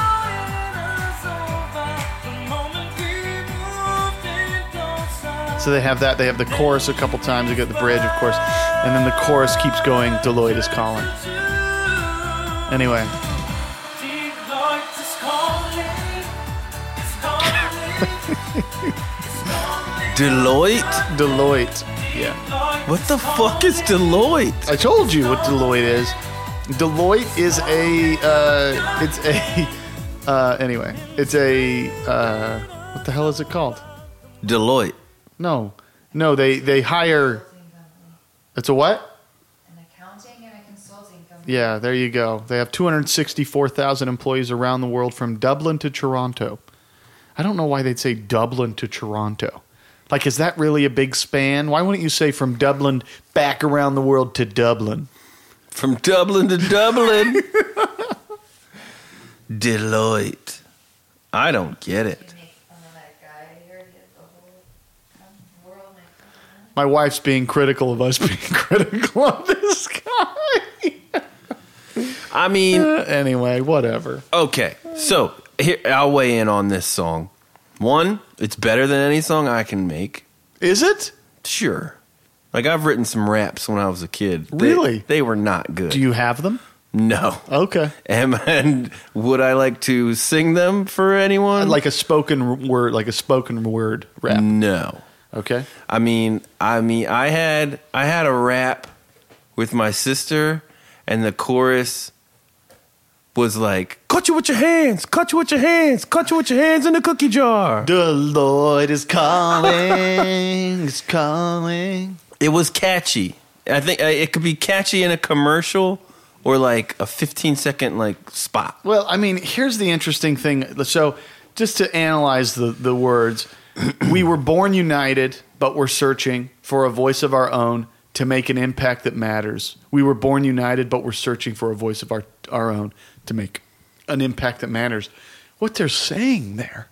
So they have that. They have the chorus a couple times. They get the bridge, of course. And then the chorus keeps going, Deloitte is calling. Anyway. Deloitte? Deloitte. Yeah. What the fuck is Deloitte? I told you what Deloitte is. Deloitte is a, uh, it's a, uh, anyway, it's a, uh, what the hell is it called? Deloitte. No, no, they, they hire, it's a what? An accounting and a consulting company. Yeah, there you go. They have two hundred sixty-four thousand employees around the world from Dublin to Toronto. I don't know why they'd say Dublin to Toronto. Like, is that really a big span? Why wouldn't you say from Dublin back around the world to Dublin? From Dublin to Dublin. Deloitte. I don't get it. You make fun of that guy. He already has the whole com- world make fun of him. My wife's being critical of us being critical of this guy. I mean, Uh, anyway, whatever. okay. So here, I'll weigh in on this song. One, it's better than any song I can make. Is it? Sure. Like, I've written some raps when I was a kid. They- Really? They were not good. Do you have them? No. Okay. And, and would I like to sing them for anyone? Like a spoken word, like a spoken word rap. No. Okay. I mean, I mean, I had I had a rap with my sister, and the chorus was like, "Cut you with your hands, cut you with your hands, cut you with your hands in the cookie jar." Deloitte is calling, is calling. It was catchy. I think uh, it could be catchy in a commercial or like a fifteen second like spot. Well, I mean, here's the interesting thing. So, just to analyze the, the words, we were born united, but we're searching for a voice of our own to make an impact that matters. We were born united, but we're searching for a voice of our, our own to make an impact that matters. What they're saying there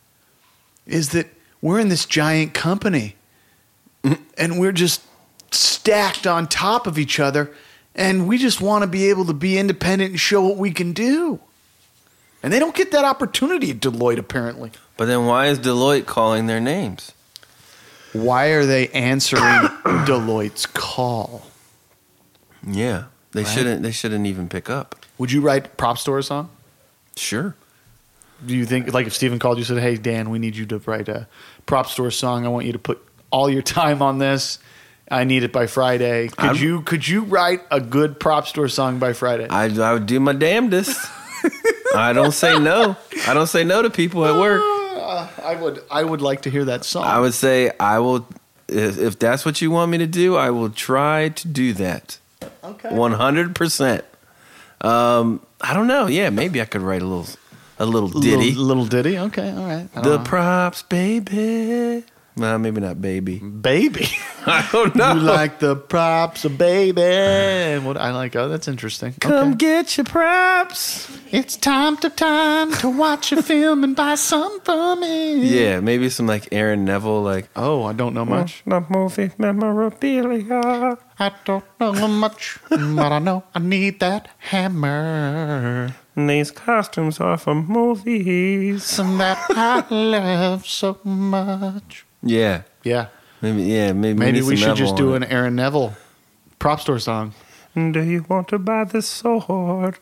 is that we're in this giant company and we're just stacked on top of each other, and we just want to be able to be independent and show what we can do. And they don't get that opportunity at Deloitte, apparently. But then why is Deloitte calling their names? Why are they answering Deloitte's call? Yeah, they Right. shouldn't. They shouldn't even pick up. Would you write Prop Store a song? Sure. Do you think, like if Steven called you and said, hey, Dan, we need you to write a Prop Store song. I want you to put all your time on this. I need it by Friday. Could I'm- you could you write a good Prop Store song by Friday? I I would do my damnedest. I don't say no. I don't say no to people at work. Uh, I would I would like to hear that song. I would say I will. If, if that's what you want me to do, I will try to do that. Okay. One hundred percent. Um, I don't know. Yeah, maybe I could write a little, a little ditty. Little, little ditty. Okay, all right. I don't The know. props, baby. Well, maybe not baby. Baby. I don't know. You like the props, a baby. What I like. Oh, that's interesting. Come Okay. get your props. It's time to time to watch a film and buy some for me. Yeah, maybe some like Aaron Neville, like Oh, I don't know much. the movie memorabilia. I don't know much, but I know I need that hammer. These costumes are for movies. Some that I love so much. Yeah, Yeah. maybe. Yeah, maybe. Maybe need we some should just Neville do on an Aaron Neville Prop Store song. it. Do you want to buy this sword?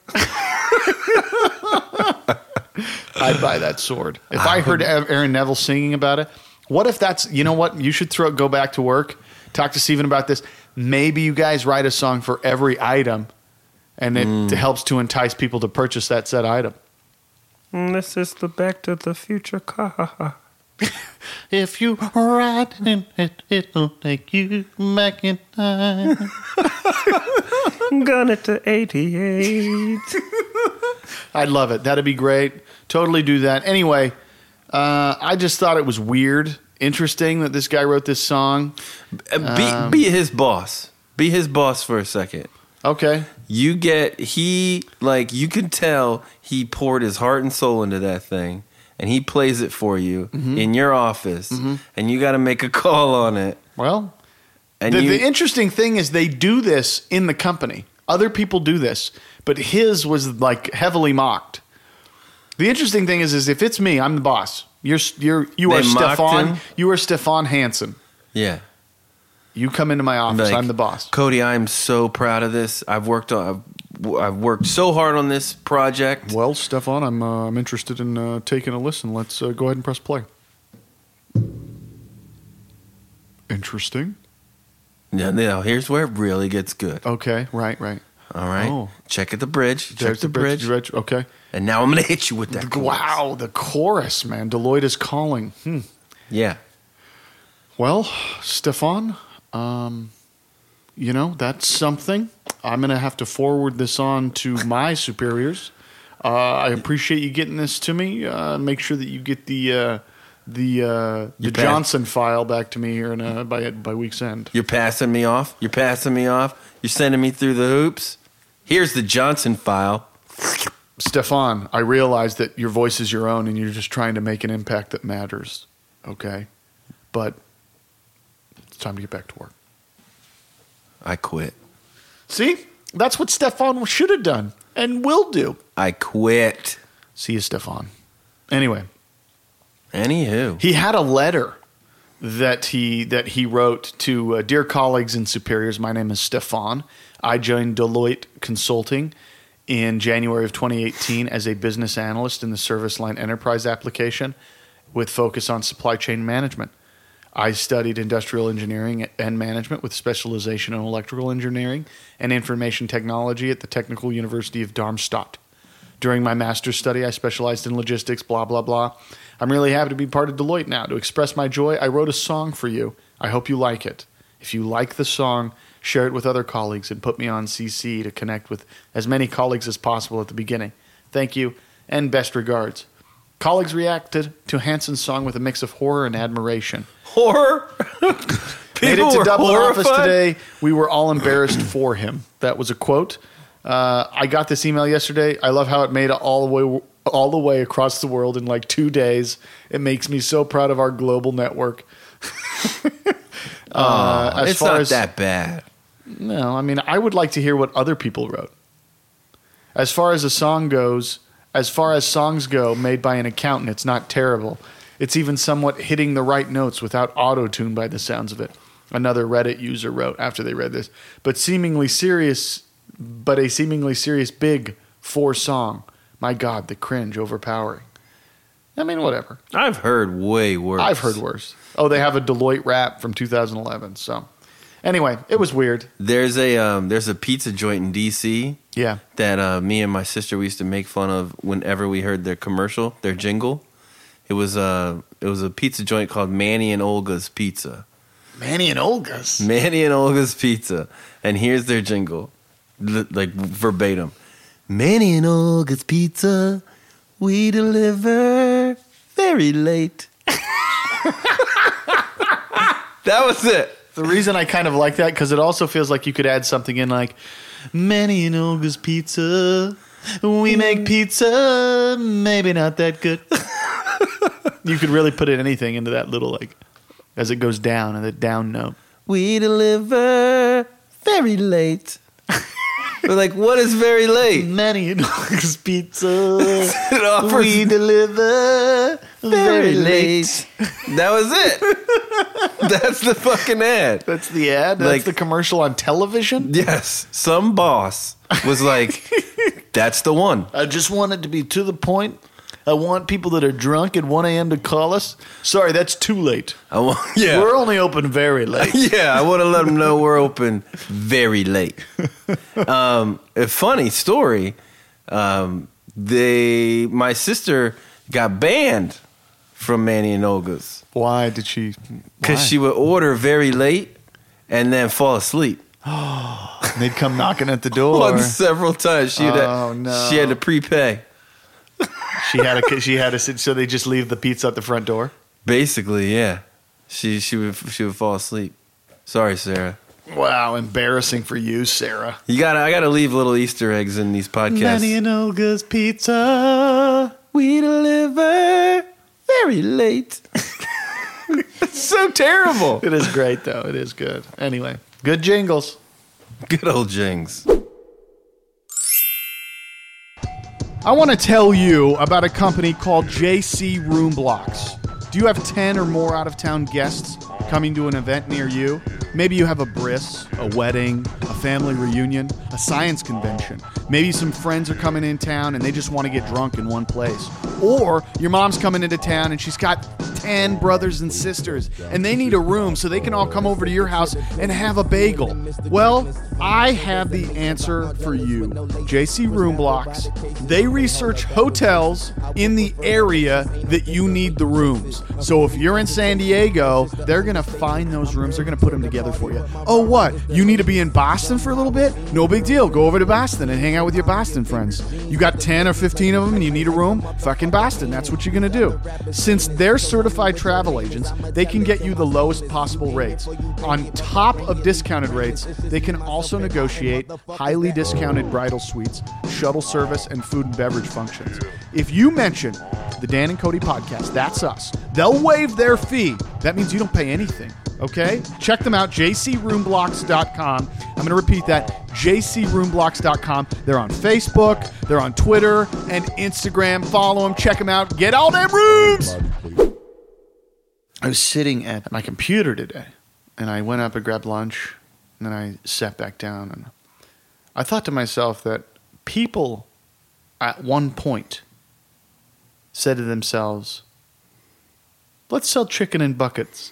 I'd buy that sword. If I heard Aaron Neville singing about it, what if that's, you know what? You should throw go back to work, talk to Steven about this. Maybe you guys write a song for every item, and it Mm. helps to entice people to purchase that said item. This is the Back to the Future car. If you ride in it, it'll take you back in time. Gun it to eighty-eight. I'd love it. That'd be great. Totally do that. Anyway, uh, I just thought it was weird, interesting that this guy wrote this song. be, be his boss. Be his boss for a second. Okay. You get, he, like, you can tell he poured his heart and soul into that thing, and he plays it for you in your office, and you got to make a call on it. Well, And the, you, the interesting thing is they do this in the company. Other people do this, but his was like heavily mocked. The interesting thing is, is if it's me, I'm the boss. You're you're you They are mocked Stefan. him? You are Stefan Hansen. yeah. You come into my office. Like, I'm the boss. Cody, I'm so proud of this. I've worked on, I've, I've worked so hard on this project. Well, Stefan, I'm uh, I'm interested in uh, taking a listen. Let's uh, go ahead and press play. Interesting. Yeah, now here's where it really gets good. Okay. Right. Right. All right, Oh. check at the bridge. Check There's the bridge. bridge. Okay. And now I'm gonna hit you with that. chorus. Wow, the chorus, man. Deloitte is calling. Hmm. Yeah. Well, Stefan, um, you know, that's something. I'm going to have to forward this on to my superiors. Uh, I appreciate you getting this to me. Uh, make sure that you get the uh, the uh, the You bet. Johnson file back to me here in a, by by week's end. You're passing me off. You're passing me off. You're sending me through the hoops. Here's the Johnson file. Stefan, I realize that your voice is your own and you're just trying to make an impact that matters. Okay? But it's time to get back to work. I quit. See? That's what Stefan should have done and will do. I quit. See you, Stefan. Anyway, Anywho. he had a letter that he that he wrote to uh, dear colleagues and superiors. My name is Stefan. I joined Deloitte Consulting in January of twenty eighteen as a business analyst in the Service Line Enterprise application with focus on supply chain management. I studied industrial engineering and management with specialization in electrical engineering and information technology at the Technical University of Darmstadt. During my master's study, I specialized in logistics, blah, blah, blah. I'm really happy to be part of Deloitte now. To express my joy, I wrote a song for you. I hope you like it. If you like the song, share it with other colleagues and put me on C C to connect with as many colleagues as possible at the beginning. Thank you, and best regards. Colleagues reacted to Hanson's song with a mix of horror and admiration. Horror? Made People it to were Dublin office horrified? today. We were all embarrassed for him. That was a quote. Uh, I got this email yesterday. I love how it made it all the way all the way across the world in like two days. It makes me so proud of our global network. uh, as it's far not as, that bad. No, I mean, I would like to hear what other people wrote. As far as a song goes, as far as songs go made by an accountant, it's not terrible. It's even somewhat hitting the right notes without auto-tune by the sounds of it. Another Reddit user wrote after they read this. But seemingly serious, but a seemingly serious big four song. My God, the cringe overpowering. I mean, whatever. I've heard way worse. I've heard worse. Oh, they have a Deloitte rap from two thousand eleven. So anyway, it was weird. There's a um, there's a pizza joint in D C Yeah. that uh, me and my sister we used to make fun of whenever we heard their commercial, their jingle. It was a it was a pizza joint called Manny and Olga's Pizza. Manny and Olga's. Manny and Olga's Pizza, and here's their jingle, L- like verbatim. Manny and Olga's Pizza, we deliver very late. That was it. The reason I kind of like that, because it also feels like you could add something in like, Manny and Olga's Pizza, we make pizza, maybe not that good. You could really put in anything into that little, like, as it goes down, and the down note. We deliver very late. We're like, what is very late? Manny and Olga's Pizza, It offers we deliver very late. That was it. That's the fucking ad. That's the ad? That's Like- the commercial on television? Yes, some boss was like, that's the one. I just want it to be to the point. I want people that are drunk at one a.m. to call us. Sorry, that's too late. I want, yeah. We're only open very late. Yeah, I want to let them know we're open very late. Um, a funny story. Um, they, my sister got banned from Manny and Olga's Why did she? because she would order very late and then fall asleep. They'd come knocking at the door. On several times, she had Oh, to, no. she had to prepay. She had a. She had a. So they just leave the pizza at the front door. Basically, yeah. She she would she would fall asleep. Sorry, Sarah. Wow, embarrassing for you, Sarah. You got to I got to leave little Easter eggs in these podcasts. Manny and Olga's Pizza. We deliver very late. It's so terrible. It is great though. It is good. Anyway, good jingles. Good old Jings. I want to tell you about a company called J C Room Blocks. Do you have ten or more out-of-town guests coming to an event near you? Maybe you have a bris, a wedding, a family reunion, a science convention. Maybe some friends are coming in town and they just want to get drunk in one place. Or your mom's coming into town and she's got ten brothers and sisters and they need a room so they can all come over to your house and have a bagel. Well, I have the answer for you. J C Room Blocks. They research hotels in the area that you need the rooms. So if you're in San Diego, they're going to find those rooms. They're going to put them together together for you. Oh, what? You need to be in Boston for a little bit? No big deal. Go over to Boston and hang out with your Boston friends. You got ten or fifteen of them and you need a room? Fucking Boston. That's what you're going to do. Since they're certified travel agents, they can get you the lowest possible rates. On top of discounted rates, they can also negotiate highly discounted bridal suites, shuttle service, and food and beverage functions. If you mention the Dan and Cody podcast, that's us, they'll waive their fee. That means you don't pay anything, okay? Check them out, j c room blocks dot com. I'm going to repeat that, j c room blocks dot com. They're on Facebook, they're on Twitter and Instagram. Follow them, check them out, get all them rooms! I was sitting at my computer today, and I went up and grabbed lunch, and then I sat back down, and I thought to myself that people at one point said to themselves, let's sell chicken in buckets.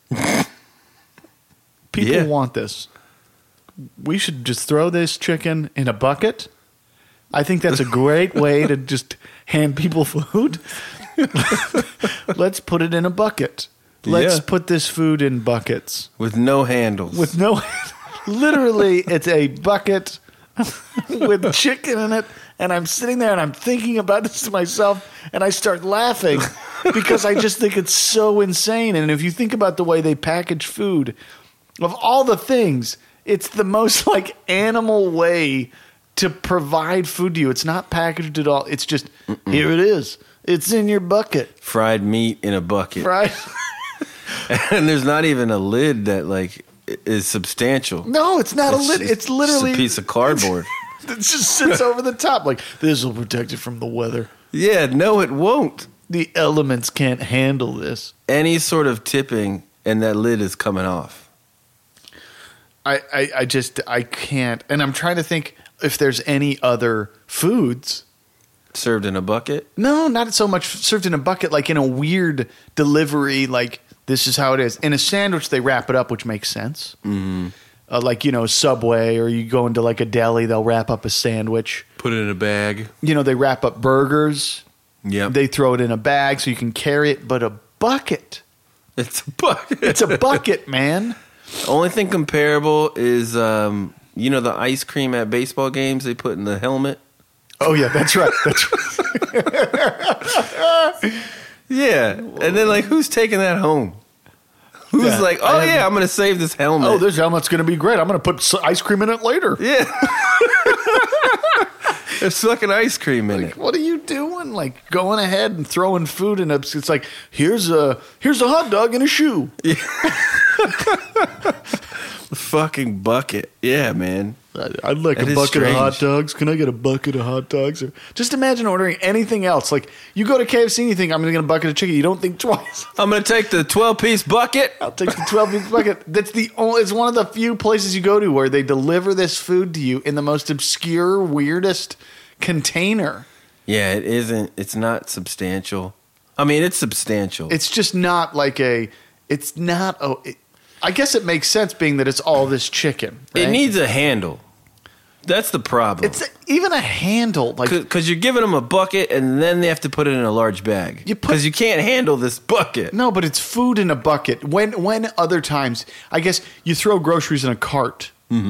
People Yeah. want this. We should just throw this chicken in a bucket. I think that's a great way to just hand people food. Let's put it in a bucket. Let's Yeah. put this food in buckets. With no handles. With no, literally, it's a bucket with chicken in it, and I'm sitting there and I'm thinking about this to myself, and I start laughing because I just think it's so insane. And if you think about the way they package food, of all the things, it's the most like animal way to provide food to you. It's not packaged at all. It's just, Mm-mm. here it is. It's in your bucket. Fried meat in a bucket. Right? And there's not even a lid that like is substantial. No, it's not It's a lid. just- It's literally just a piece of cardboard. It just sits over the top like, this will protect it from the weather. Yeah, no, it won't. The elements can't handle this. Any sort of tipping and that lid is coming off. I, I, I just, I can't. And I'm trying to think if there's any other foods. Served in a bucket? No, not so much served in a bucket, like in a weird delivery, like this is how it is. In a sandwich, they wrap it up, which makes sense. Mm-hmm. Uh, like, you know, Subway, or you go into like a deli, they'll wrap up a sandwich. Put it in a bag. You know, they wrap up burgers. Yep. They throw it in a bag so you can carry it, but a bucket. It's a bucket. It's a bucket, man. Only thing comparable is, um, you know, the ice cream at baseball games they put in the helmet? Oh, yeah, that's right. That's right. Yeah. And then, like, who's taking that home? Who's Yeah, like, I oh, haven't- yeah, I'm going to save this helmet. Oh, this helmet's going to be great. I'm going to put s- ice cream in it later. Yeah. There's fucking ice cream in it. What are you doing? Like going ahead and throwing food in a, it's like, here's a here's a hot dog in a shoe. Fucking bucket. Yeah, man. I'd like That a is bucket of hot strange. dogs. Can I get a bucket of hot dogs? Or just imagine ordering anything else. Like you go to K F C and you think I'm going to get a bucket of chicken. You don't think twice. I'm going to take the twelve-piece bucket. I'll take the twelve piece bucket. That's the only. It's one of the few places you go to where they deliver this food to you in the most obscure, weirdest container. Yeah, it isn't. It's not substantial. I mean, it's substantial. It's just not like a. It's not. Oh, it, I guess it makes sense being that it's all this chicken. It right? needs a handle. That's the problem. It's even a handle. Like Because you're giving them a bucket and then they have to put it in a large bag. You put- Because you can't handle this bucket. no, but it's food in a bucket. When when other times, I guess you throw groceries in a cart.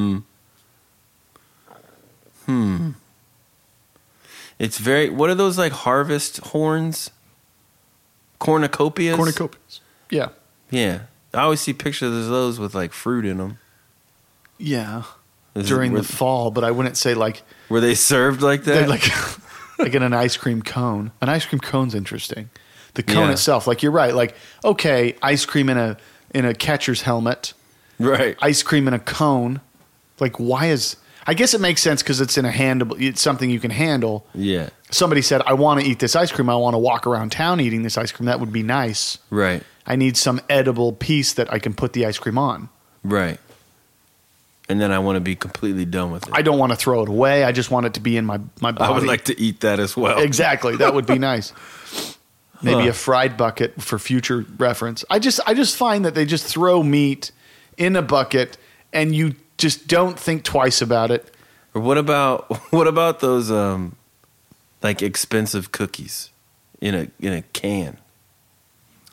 It's very. What are those like harvest horns? Cornucopias. Cornucopias. Yeah, Yeah, I always see pictures of those with like fruit in them. yeah. Is it- During were, the fall, but I wouldn't say like were they served like that? they're like like in an ice cream cone. An ice cream cone's interesting. The cone Yeah. itself, like you're right. Like okay, ice cream in a in a catcher's helmet. right. Ice cream in a cone. Like why is? I guess it makes sense because it's in a handable. It's something you can handle. Yeah. Somebody said, "I want to eat this ice cream. I want to walk around town eating this ice cream. That would be nice. Right. I need some edible piece that I can put the ice cream on. Right. And then I want to be completely done with it. I don't want to throw it away. I just want it to be in my my body. I would like to eat that as well. exactly. That would be nice. Maybe Huh. a fried bucket for future reference. I just I just find that they just throw meat in a bucket and you just don't think twice about it. Or what about what about those um like expensive cookies in a in a can?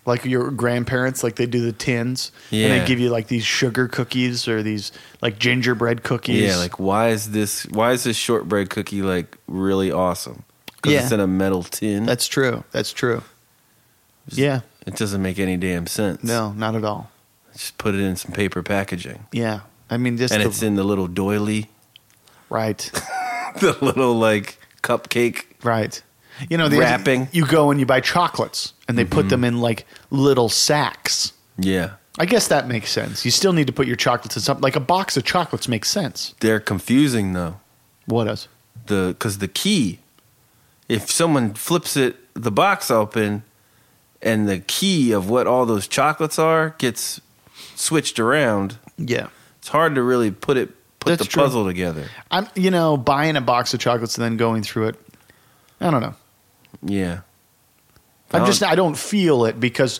like your grandparents, like they do the tins, and Yeah. they give you like these sugar cookies or these like gingerbread cookies. Yeah, like why is this? Why is this shortbread cookie like really awesome? Because Yeah. it's in a metal tin. that's true. That's true. Yeah, It doesn't make any damn sense. no, not at all. Just put it in some paper packaging, Yeah, I mean, just and the, it's in the little doily, right, the little like cupcake. right. You know, the Wrapping. You go and you buy chocolates, and they Mm-hmm. put them in like little sacks. Yeah, I guess that makes sense. You still need to put your chocolates in something like a box of chocolates makes sense. they're confusing though. What does? The because the key, if someone flips it, the box open, and the key of what all those chocolates are gets switched around, Yeah. it's hard to really put it put That's the true. puzzle together. I'm, you know, buying a box of chocolates and then going through it. I don't know. Yeah, I'm Well- just, I don't feel it because,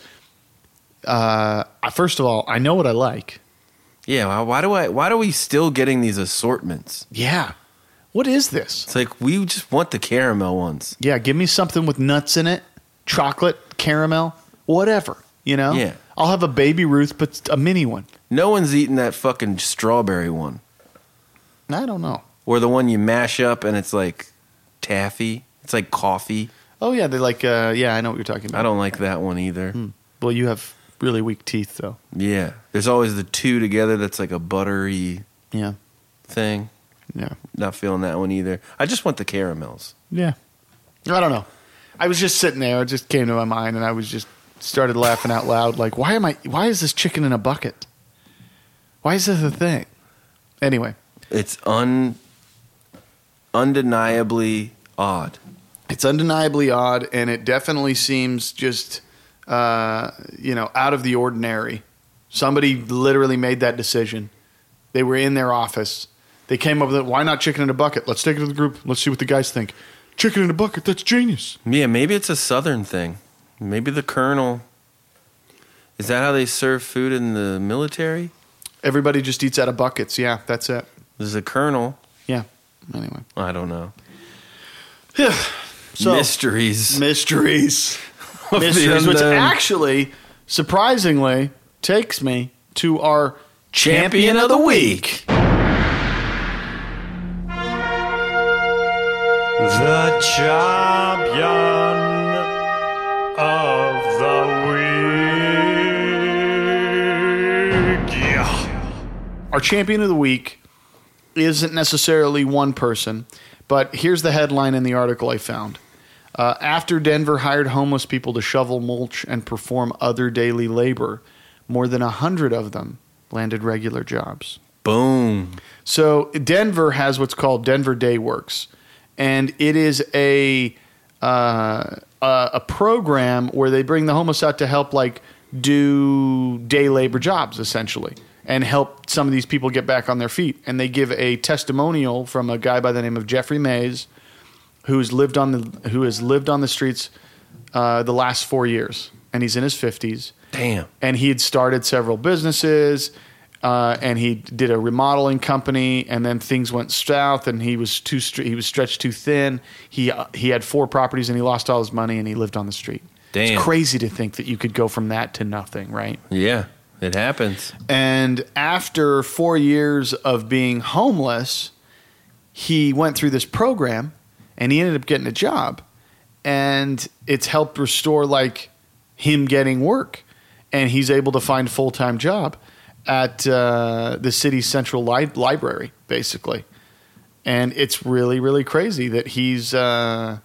uh, I- first of all, I know what I like. yeah. Why, why do I? Why are we still getting these assortments? Yeah. What is this? It's like we just want the caramel ones. Yeah. Give me something with nuts in it, chocolate, caramel, whatever, you know? Yeah. I'll have a Baby Ruth, but a mini one. No one's eating that fucking strawberry one, I don't know. or the one you mash up and it's like taffy. It's like coffee. Oh, yeah. They're like, uh, yeah, I know what you're talking about. I don't like that one either. Hmm. Well, you have really weak teeth, though. Yeah, there's always the two together. That's like a buttery Yeah. thing. Yeah. Not feeling that one either. I just want the caramels. Yeah. I don't know. I was just sitting there. It just came to my mind, and I was just started laughing out loud. Like, why am I? Why is this chicken in a bucket? Why is this a thing? Anyway, It's un undeniably odd. it's undeniably odd, and it definitely seems just uh, you know out of the ordinary. Somebody literally made that decision. They were in their office. They came up with it. Why not chicken in a bucket? Let's take it to the group. Let's see what the guys think. Chicken in a bucket. That's genius. Yeah, maybe it's a southern thing. Maybe the colonel. Is that how they serve food in the military? Everybody just eats out of buckets. Yeah, that's it. There's a colonel. Yeah. Anyway. I don't know. So, Mysteries. mysteries. Of the mysteries, which unknown. actually, surprisingly, takes me to our Champion of the week. The champion of the week. Yeah. Our champion of the week isn't necessarily one person, but here's the headline in the article I found. Uh, after Denver hired homeless people to shovel mulch and perform other daily labor, more than a hundred of them landed regular jobs. Boom. So Denver has what's called Denver Day Works, and it is a uh, a, a program where they bring the homeless out to help like do day labor jobs essentially, and help some of these people get back on their feet. And they give a testimonial from a guy by the name of Jeffrey Mays, who's lived on the who has lived on the streets uh, the last four years, and he's in his fifties. Damn. And he had started several businesses, uh, and he did a remodeling company, and then things went south, and he was too stre- he was stretched too thin. He uh, he had four properties, and he lost all his money, and he lived on the street. Damn. It's crazy to think that you could go from that to nothing, right? Yeah, it happens. And after four years of being homeless, he went through this program, and he ended up getting a job, and it's helped restore like him getting work, and he's able to find a full-time job at uh, the city's central li- library, basically. And it's really, really crazy that he's, uh,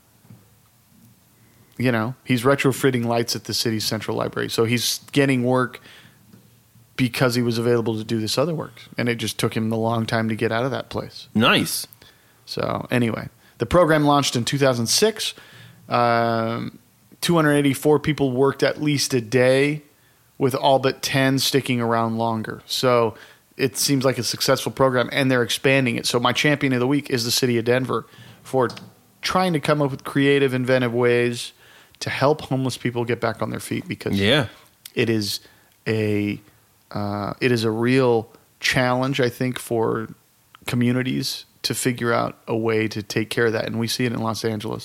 you know, he's retrofitting lights at the city's central library. So he's getting work because he was available to do this other work. And it just took him a long time to get out of that place. Nice. So anyway, the program launched in two thousand six. Um, two hundred eighty-four people worked at least a day, with all but ten sticking around longer. So it seems like a successful program, and they're expanding it. So my champion of the week is the city of Denver for trying to come up with creative, inventive ways to help homeless people get back on their feet, because Yeah. it is a uh, it is a real challenge, I think, for communities to figure out a way to take care of that, and we see it in Los Angeles.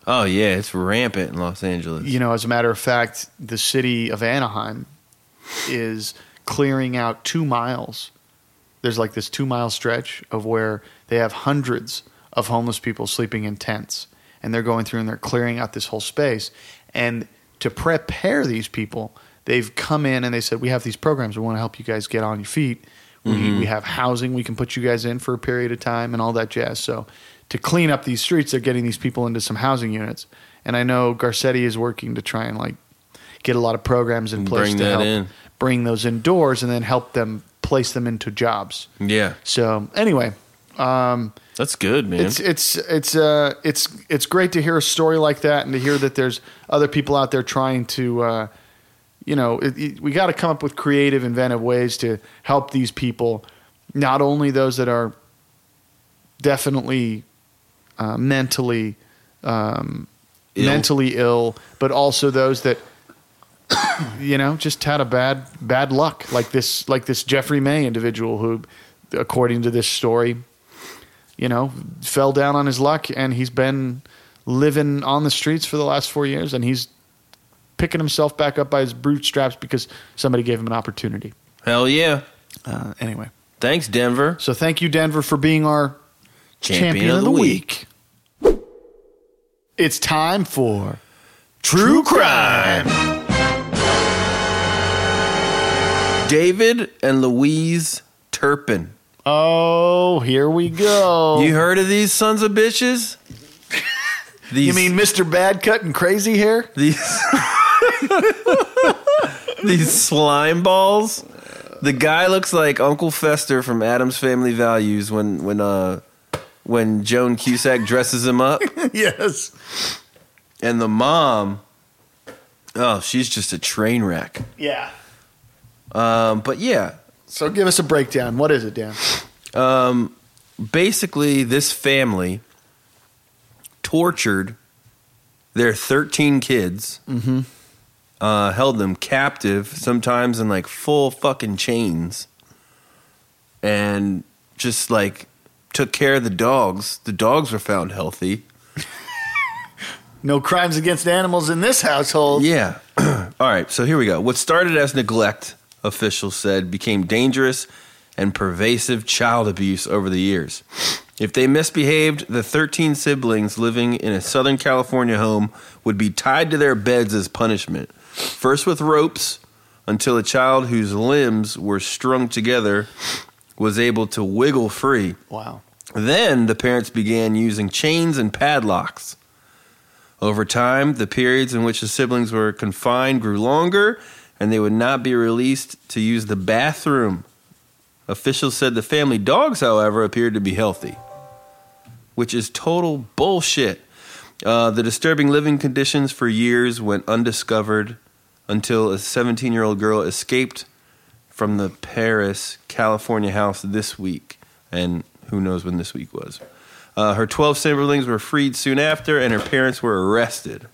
Oh, yeah, it's rampant in Los Angeles. You know, as a matter of fact, the city of Anaheim is clearing out two miles. There's like this two-mile stretch of where they have hundreds of homeless people sleeping in tents. And they're going through and they're clearing out this whole space. And to prepare these people, they've come in and they said, we have these programs. We want to help you guys get on your feet. We, mm-hmm. we have housing we can put you guys in for a period of time and all that jazz. So to clean up these streets, they're getting these people into some housing units. And I know Garcetti is working to try and like get a lot of programs in place bring to that help in. bring those indoors and then help them place them into jobs. Yeah. So anyway, um, that's good, man. It's it's it's uh it's it's great to hear a story like that and to hear that there's other people out there trying to, uh, you know, it, it, we got to come up with creative, inventive ways to help these people, not only those that are definitely uh, mentally um, Ill. mentally ill, but also those that you know just had a bad bad luck, like this like this Jeffrey May individual who, according to this story, you know, fell down on his luck and he's been living on the streets for the last four years and he's picking himself back up by his bootstraps because somebody gave him an opportunity. Hell yeah. Uh, anyway. Thanks, Denver. So thank you, Denver, for being our Champion, champion, of of the the week. week. It's time for True Crime. David and Louise Turpin. Oh, here we go. You heard of these sons of bitches? These, You mean Mister Badcut and Crazy Hair? these these slime balls? The guy looks like Uncle Fester from Addams Family Values when when uh when Joan Cusack dresses him up, Yes. and the mom, oh, she's just a train wreck. Yeah. Um, but yeah, So give us a breakdown. What is it, Dan? um, basically, this family tortured their thirteen kids, Mm-hmm. uh, held them captive, sometimes in like full fucking chains, and just like took care of the dogs. The dogs were found healthy. No crimes against animals in this household. Yeah. All right, so here we go. What started as neglect, officials said, became dangerous and pervasive child abuse over the years. If they misbehaved, the thirteen siblings living in a Southern California home would be tied to their beds as punishment, first with ropes until a child whose limbs were strung together was able to wiggle free. Wow. Then the parents began using chains and padlocks. Over time, the periods in which the siblings were confined grew longer, and they would not be released to use the bathroom. Officials said the family dogs, however, appeared to be healthy, which is total bullshit. Uh, the disturbing living conditions for years went undiscovered until a seventeen-year-old girl escaped from the Paris, California house this week, and who knows when this week was. Uh, her twelve siblings were freed soon after, and her parents were arrested.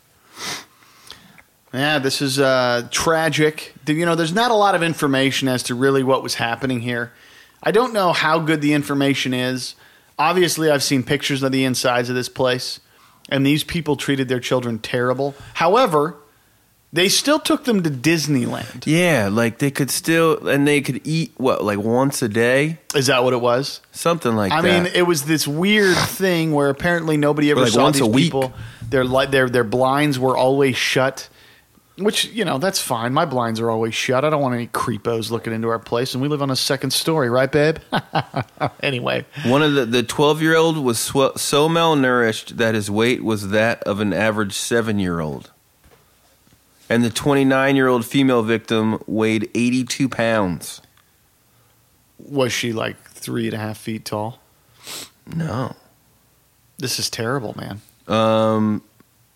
Yeah, this is uh, tragic. You know, there's not a lot of information as to really what was happening here. I don't know how good the information is. Obviously, I've seen pictures of the insides of this place, and these people treated their children terrible. However, they still took them to Disneyland. Yeah, like they could still, and they could eat, what, like once a day? Is that what it was? Something like I that. mean, it was this weird thing where apparently nobody ever Like saw once these a week. people. Their li- their their blinds were always shut, which, you know, that's fine. My blinds are always shut. I don't want any creepos looking into our place, and we live on a second story, right, babe? Anyway, One of the the twelve-year-old was sw- so malnourished that his weight was that of an average seven-year-old. And the twenty-nine-year-old female victim weighed eighty-two pounds. was she like three and a half feet tall? No. This is terrible, man. Um,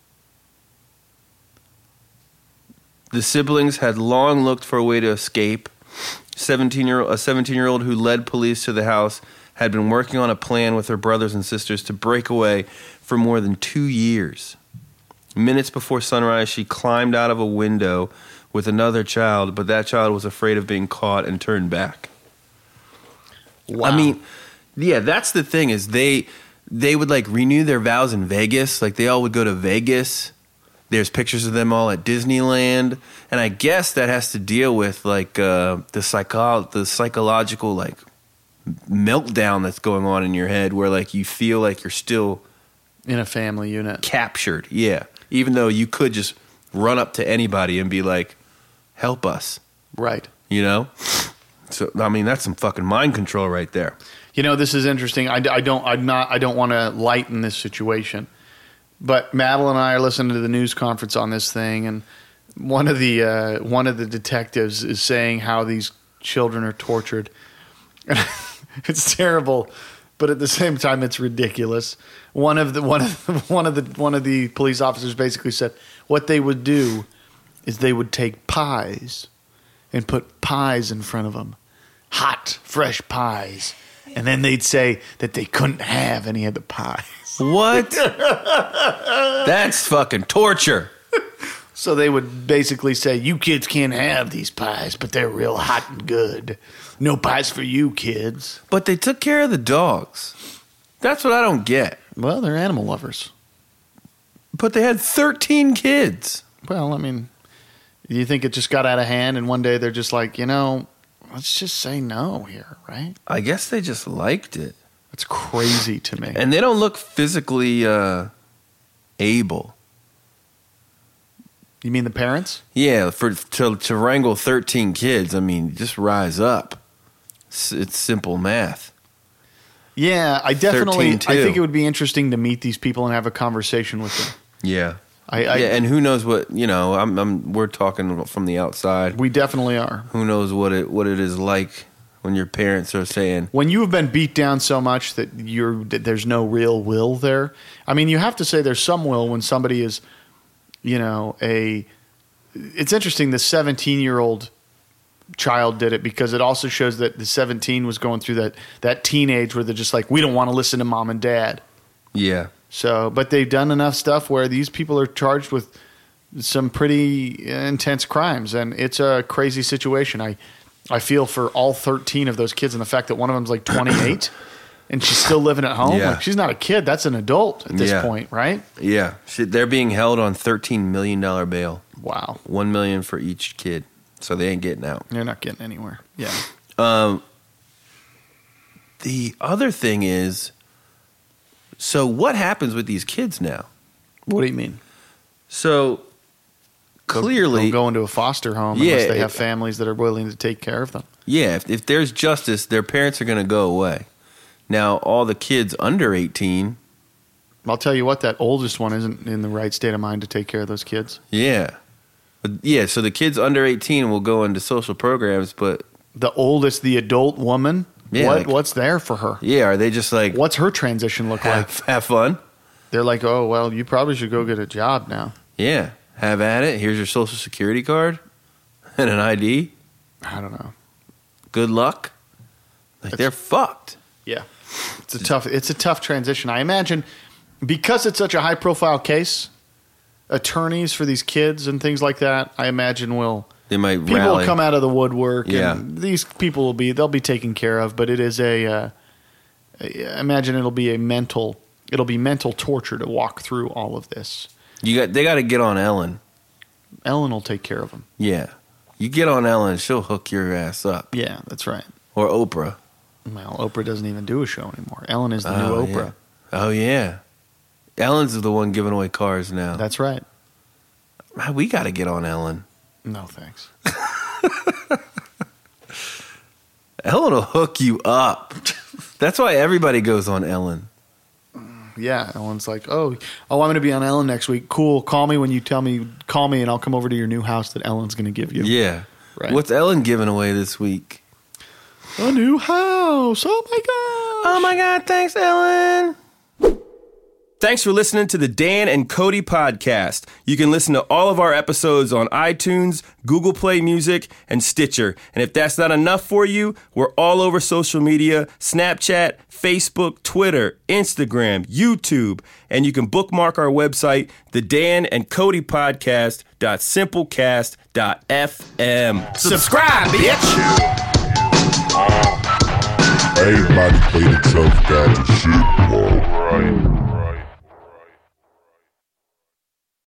the siblings had long looked for a way to escape. seventeen-year-old, a seventeen-year-old who led police to the house had been working on a plan with her brothers and sisters to break away for more than two years. Minutes before sunrise, she climbed out of a window with another child, but that child was afraid of being caught and turned back. Wow. I mean, yeah, that's the thing is they they would like renew their vows in Vegas. Like they all would go to Vegas. There's pictures of them all at Disneyland, and I guess that has to deal with like uh, the psycho the psychological like meltdown that's going on in your head, where like you feel like you're still In a family unit. captured. Yeah, even though you could just run up to anybody and be like, "Help us," Right. you know. So I mean, that's some fucking mind control right there. You know, this is interesting. I, I don't. I'm not. I don't want to lighten this situation, but Madeline and I are listening to the news conference on this thing, and one of the uh, one of the detectives is saying how these children are tortured. And it's terrible, but at the same time, it's ridiculous. One of the one of the, one of the one of the police officers basically said what they would do is they would take pies and put pies in front of them, hot, fresh pies. And then they'd say that they couldn't have any of the pies. What? That's fucking torture. So they would basically say, you kids can't have these pies, but they're real hot and good. No pies for you, kids. But they took care of the dogs. That's what I don't get. Well, they're animal lovers. But they had thirteen kids. Well, I mean, you think it just got out of hand and one day they're just like, you know, let's just say no here, right? I guess they just liked it. That's crazy to me. And they don't look physically uh, able. You mean the parents? Yeah, for to, to wrangle thirteen kids, I mean, just rise up. It's, it's simple math. Yeah, I definitely, thirteen, too. I think it would be interesting to meet these people and have a conversation with them. Yeah. I, I yeah, and who knows what, you know, I'm, I'm we're talking from the outside. We definitely are. Who knows what it what it is like when your parents are saying, when you have been beat down so much that you're that there's no real will there. I mean, you have to say there's some will when somebody is, you know, a. It's interesting. The seventeen-year-old child did it because it also shows that the seventeen was going through that that teenage where they're just like, we don't want to listen to mom and dad. yeah. So, but they've done enough stuff where these people are charged with some pretty intense crimes, and it's a crazy situation. I, I feel for all thirteen of those kids, and the fact that one of them's like twenty-eight, and she's still living at home. Yeah. Like, she's not a kid; that's an adult at this Yeah. point, right? Yeah. Shit, they're being held on thirteen million dollars bail. Wow, one million dollars for each kid. So they ain't getting out. they're not getting anywhere. Yeah, Um, the other thing is, so what happens with these kids now? what do you mean? So They'll- clearly, they'll go into a foster home Yeah, unless they it- have families that are willing to take care of them. yeah, if, if there's justice, their parents are going to go away. Now, all the kids under eighteen, I'll tell you what, that oldest one isn't in the right state of mind to take care of those kids. yeah. But yeah, so the kids under eighteen will go into social programs, but The oldest, the adult woman, Yeah, what, like- what's there for her? yeah, are they just like, What's her transition look like? have, have fun? They're like, oh, well, you probably should go get a job now. Yeah, have at it. Here's your social security card and an I D. I don't know. Good luck. Like they're fucked. Yeah, it's a tough. It's a tough transition. I imagine because it's such a high profile case, attorneys for these kids and things like that. I imagine will They might people rally. will come out of the woodwork. Yeah. and these people will be they'll be taken care of. But it is a. Uh, I imagine it'll be a mental. It'll be mental torture to walk through all of this. You got. They got to get on Ellen. Ellen will take care of them. Yeah, you get on Ellen, she'll hook your ass up. Yeah, that's right. Or Oprah. Well, Oprah doesn't even do a show anymore. Ellen is the Oh, new Oprah. yeah. Oh yeah, Ellen's the one giving away cars now. That's right. Man, we got to get on Ellen. No thanks. Ellen will hook you up. That's why everybody goes on Ellen. Yeah, Ellen's like, oh, oh, I'm going to be on Ellen next week. Cool. Call me when you tell me. Call me, and I'll come over to your new house that Ellen's going to give you. Yeah. Right. What's Ellen giving away this week? A new house. Oh my god. Oh my God, thanks, Ellen. Thanks for listening to the Dan and Cody podcast. You can listen to all of our episodes on iTunes, Google Play Music, and Stitcher. And if that's not enough for you, we're all over social media, Snapchat, Facebook, Twitter, Instagram, YouTube. And you can bookmark our website, the Dan and Cody podcast dot simplecast dot f m. Subscribe, bitch! Everybody play the tough guy to shit, bro. Right.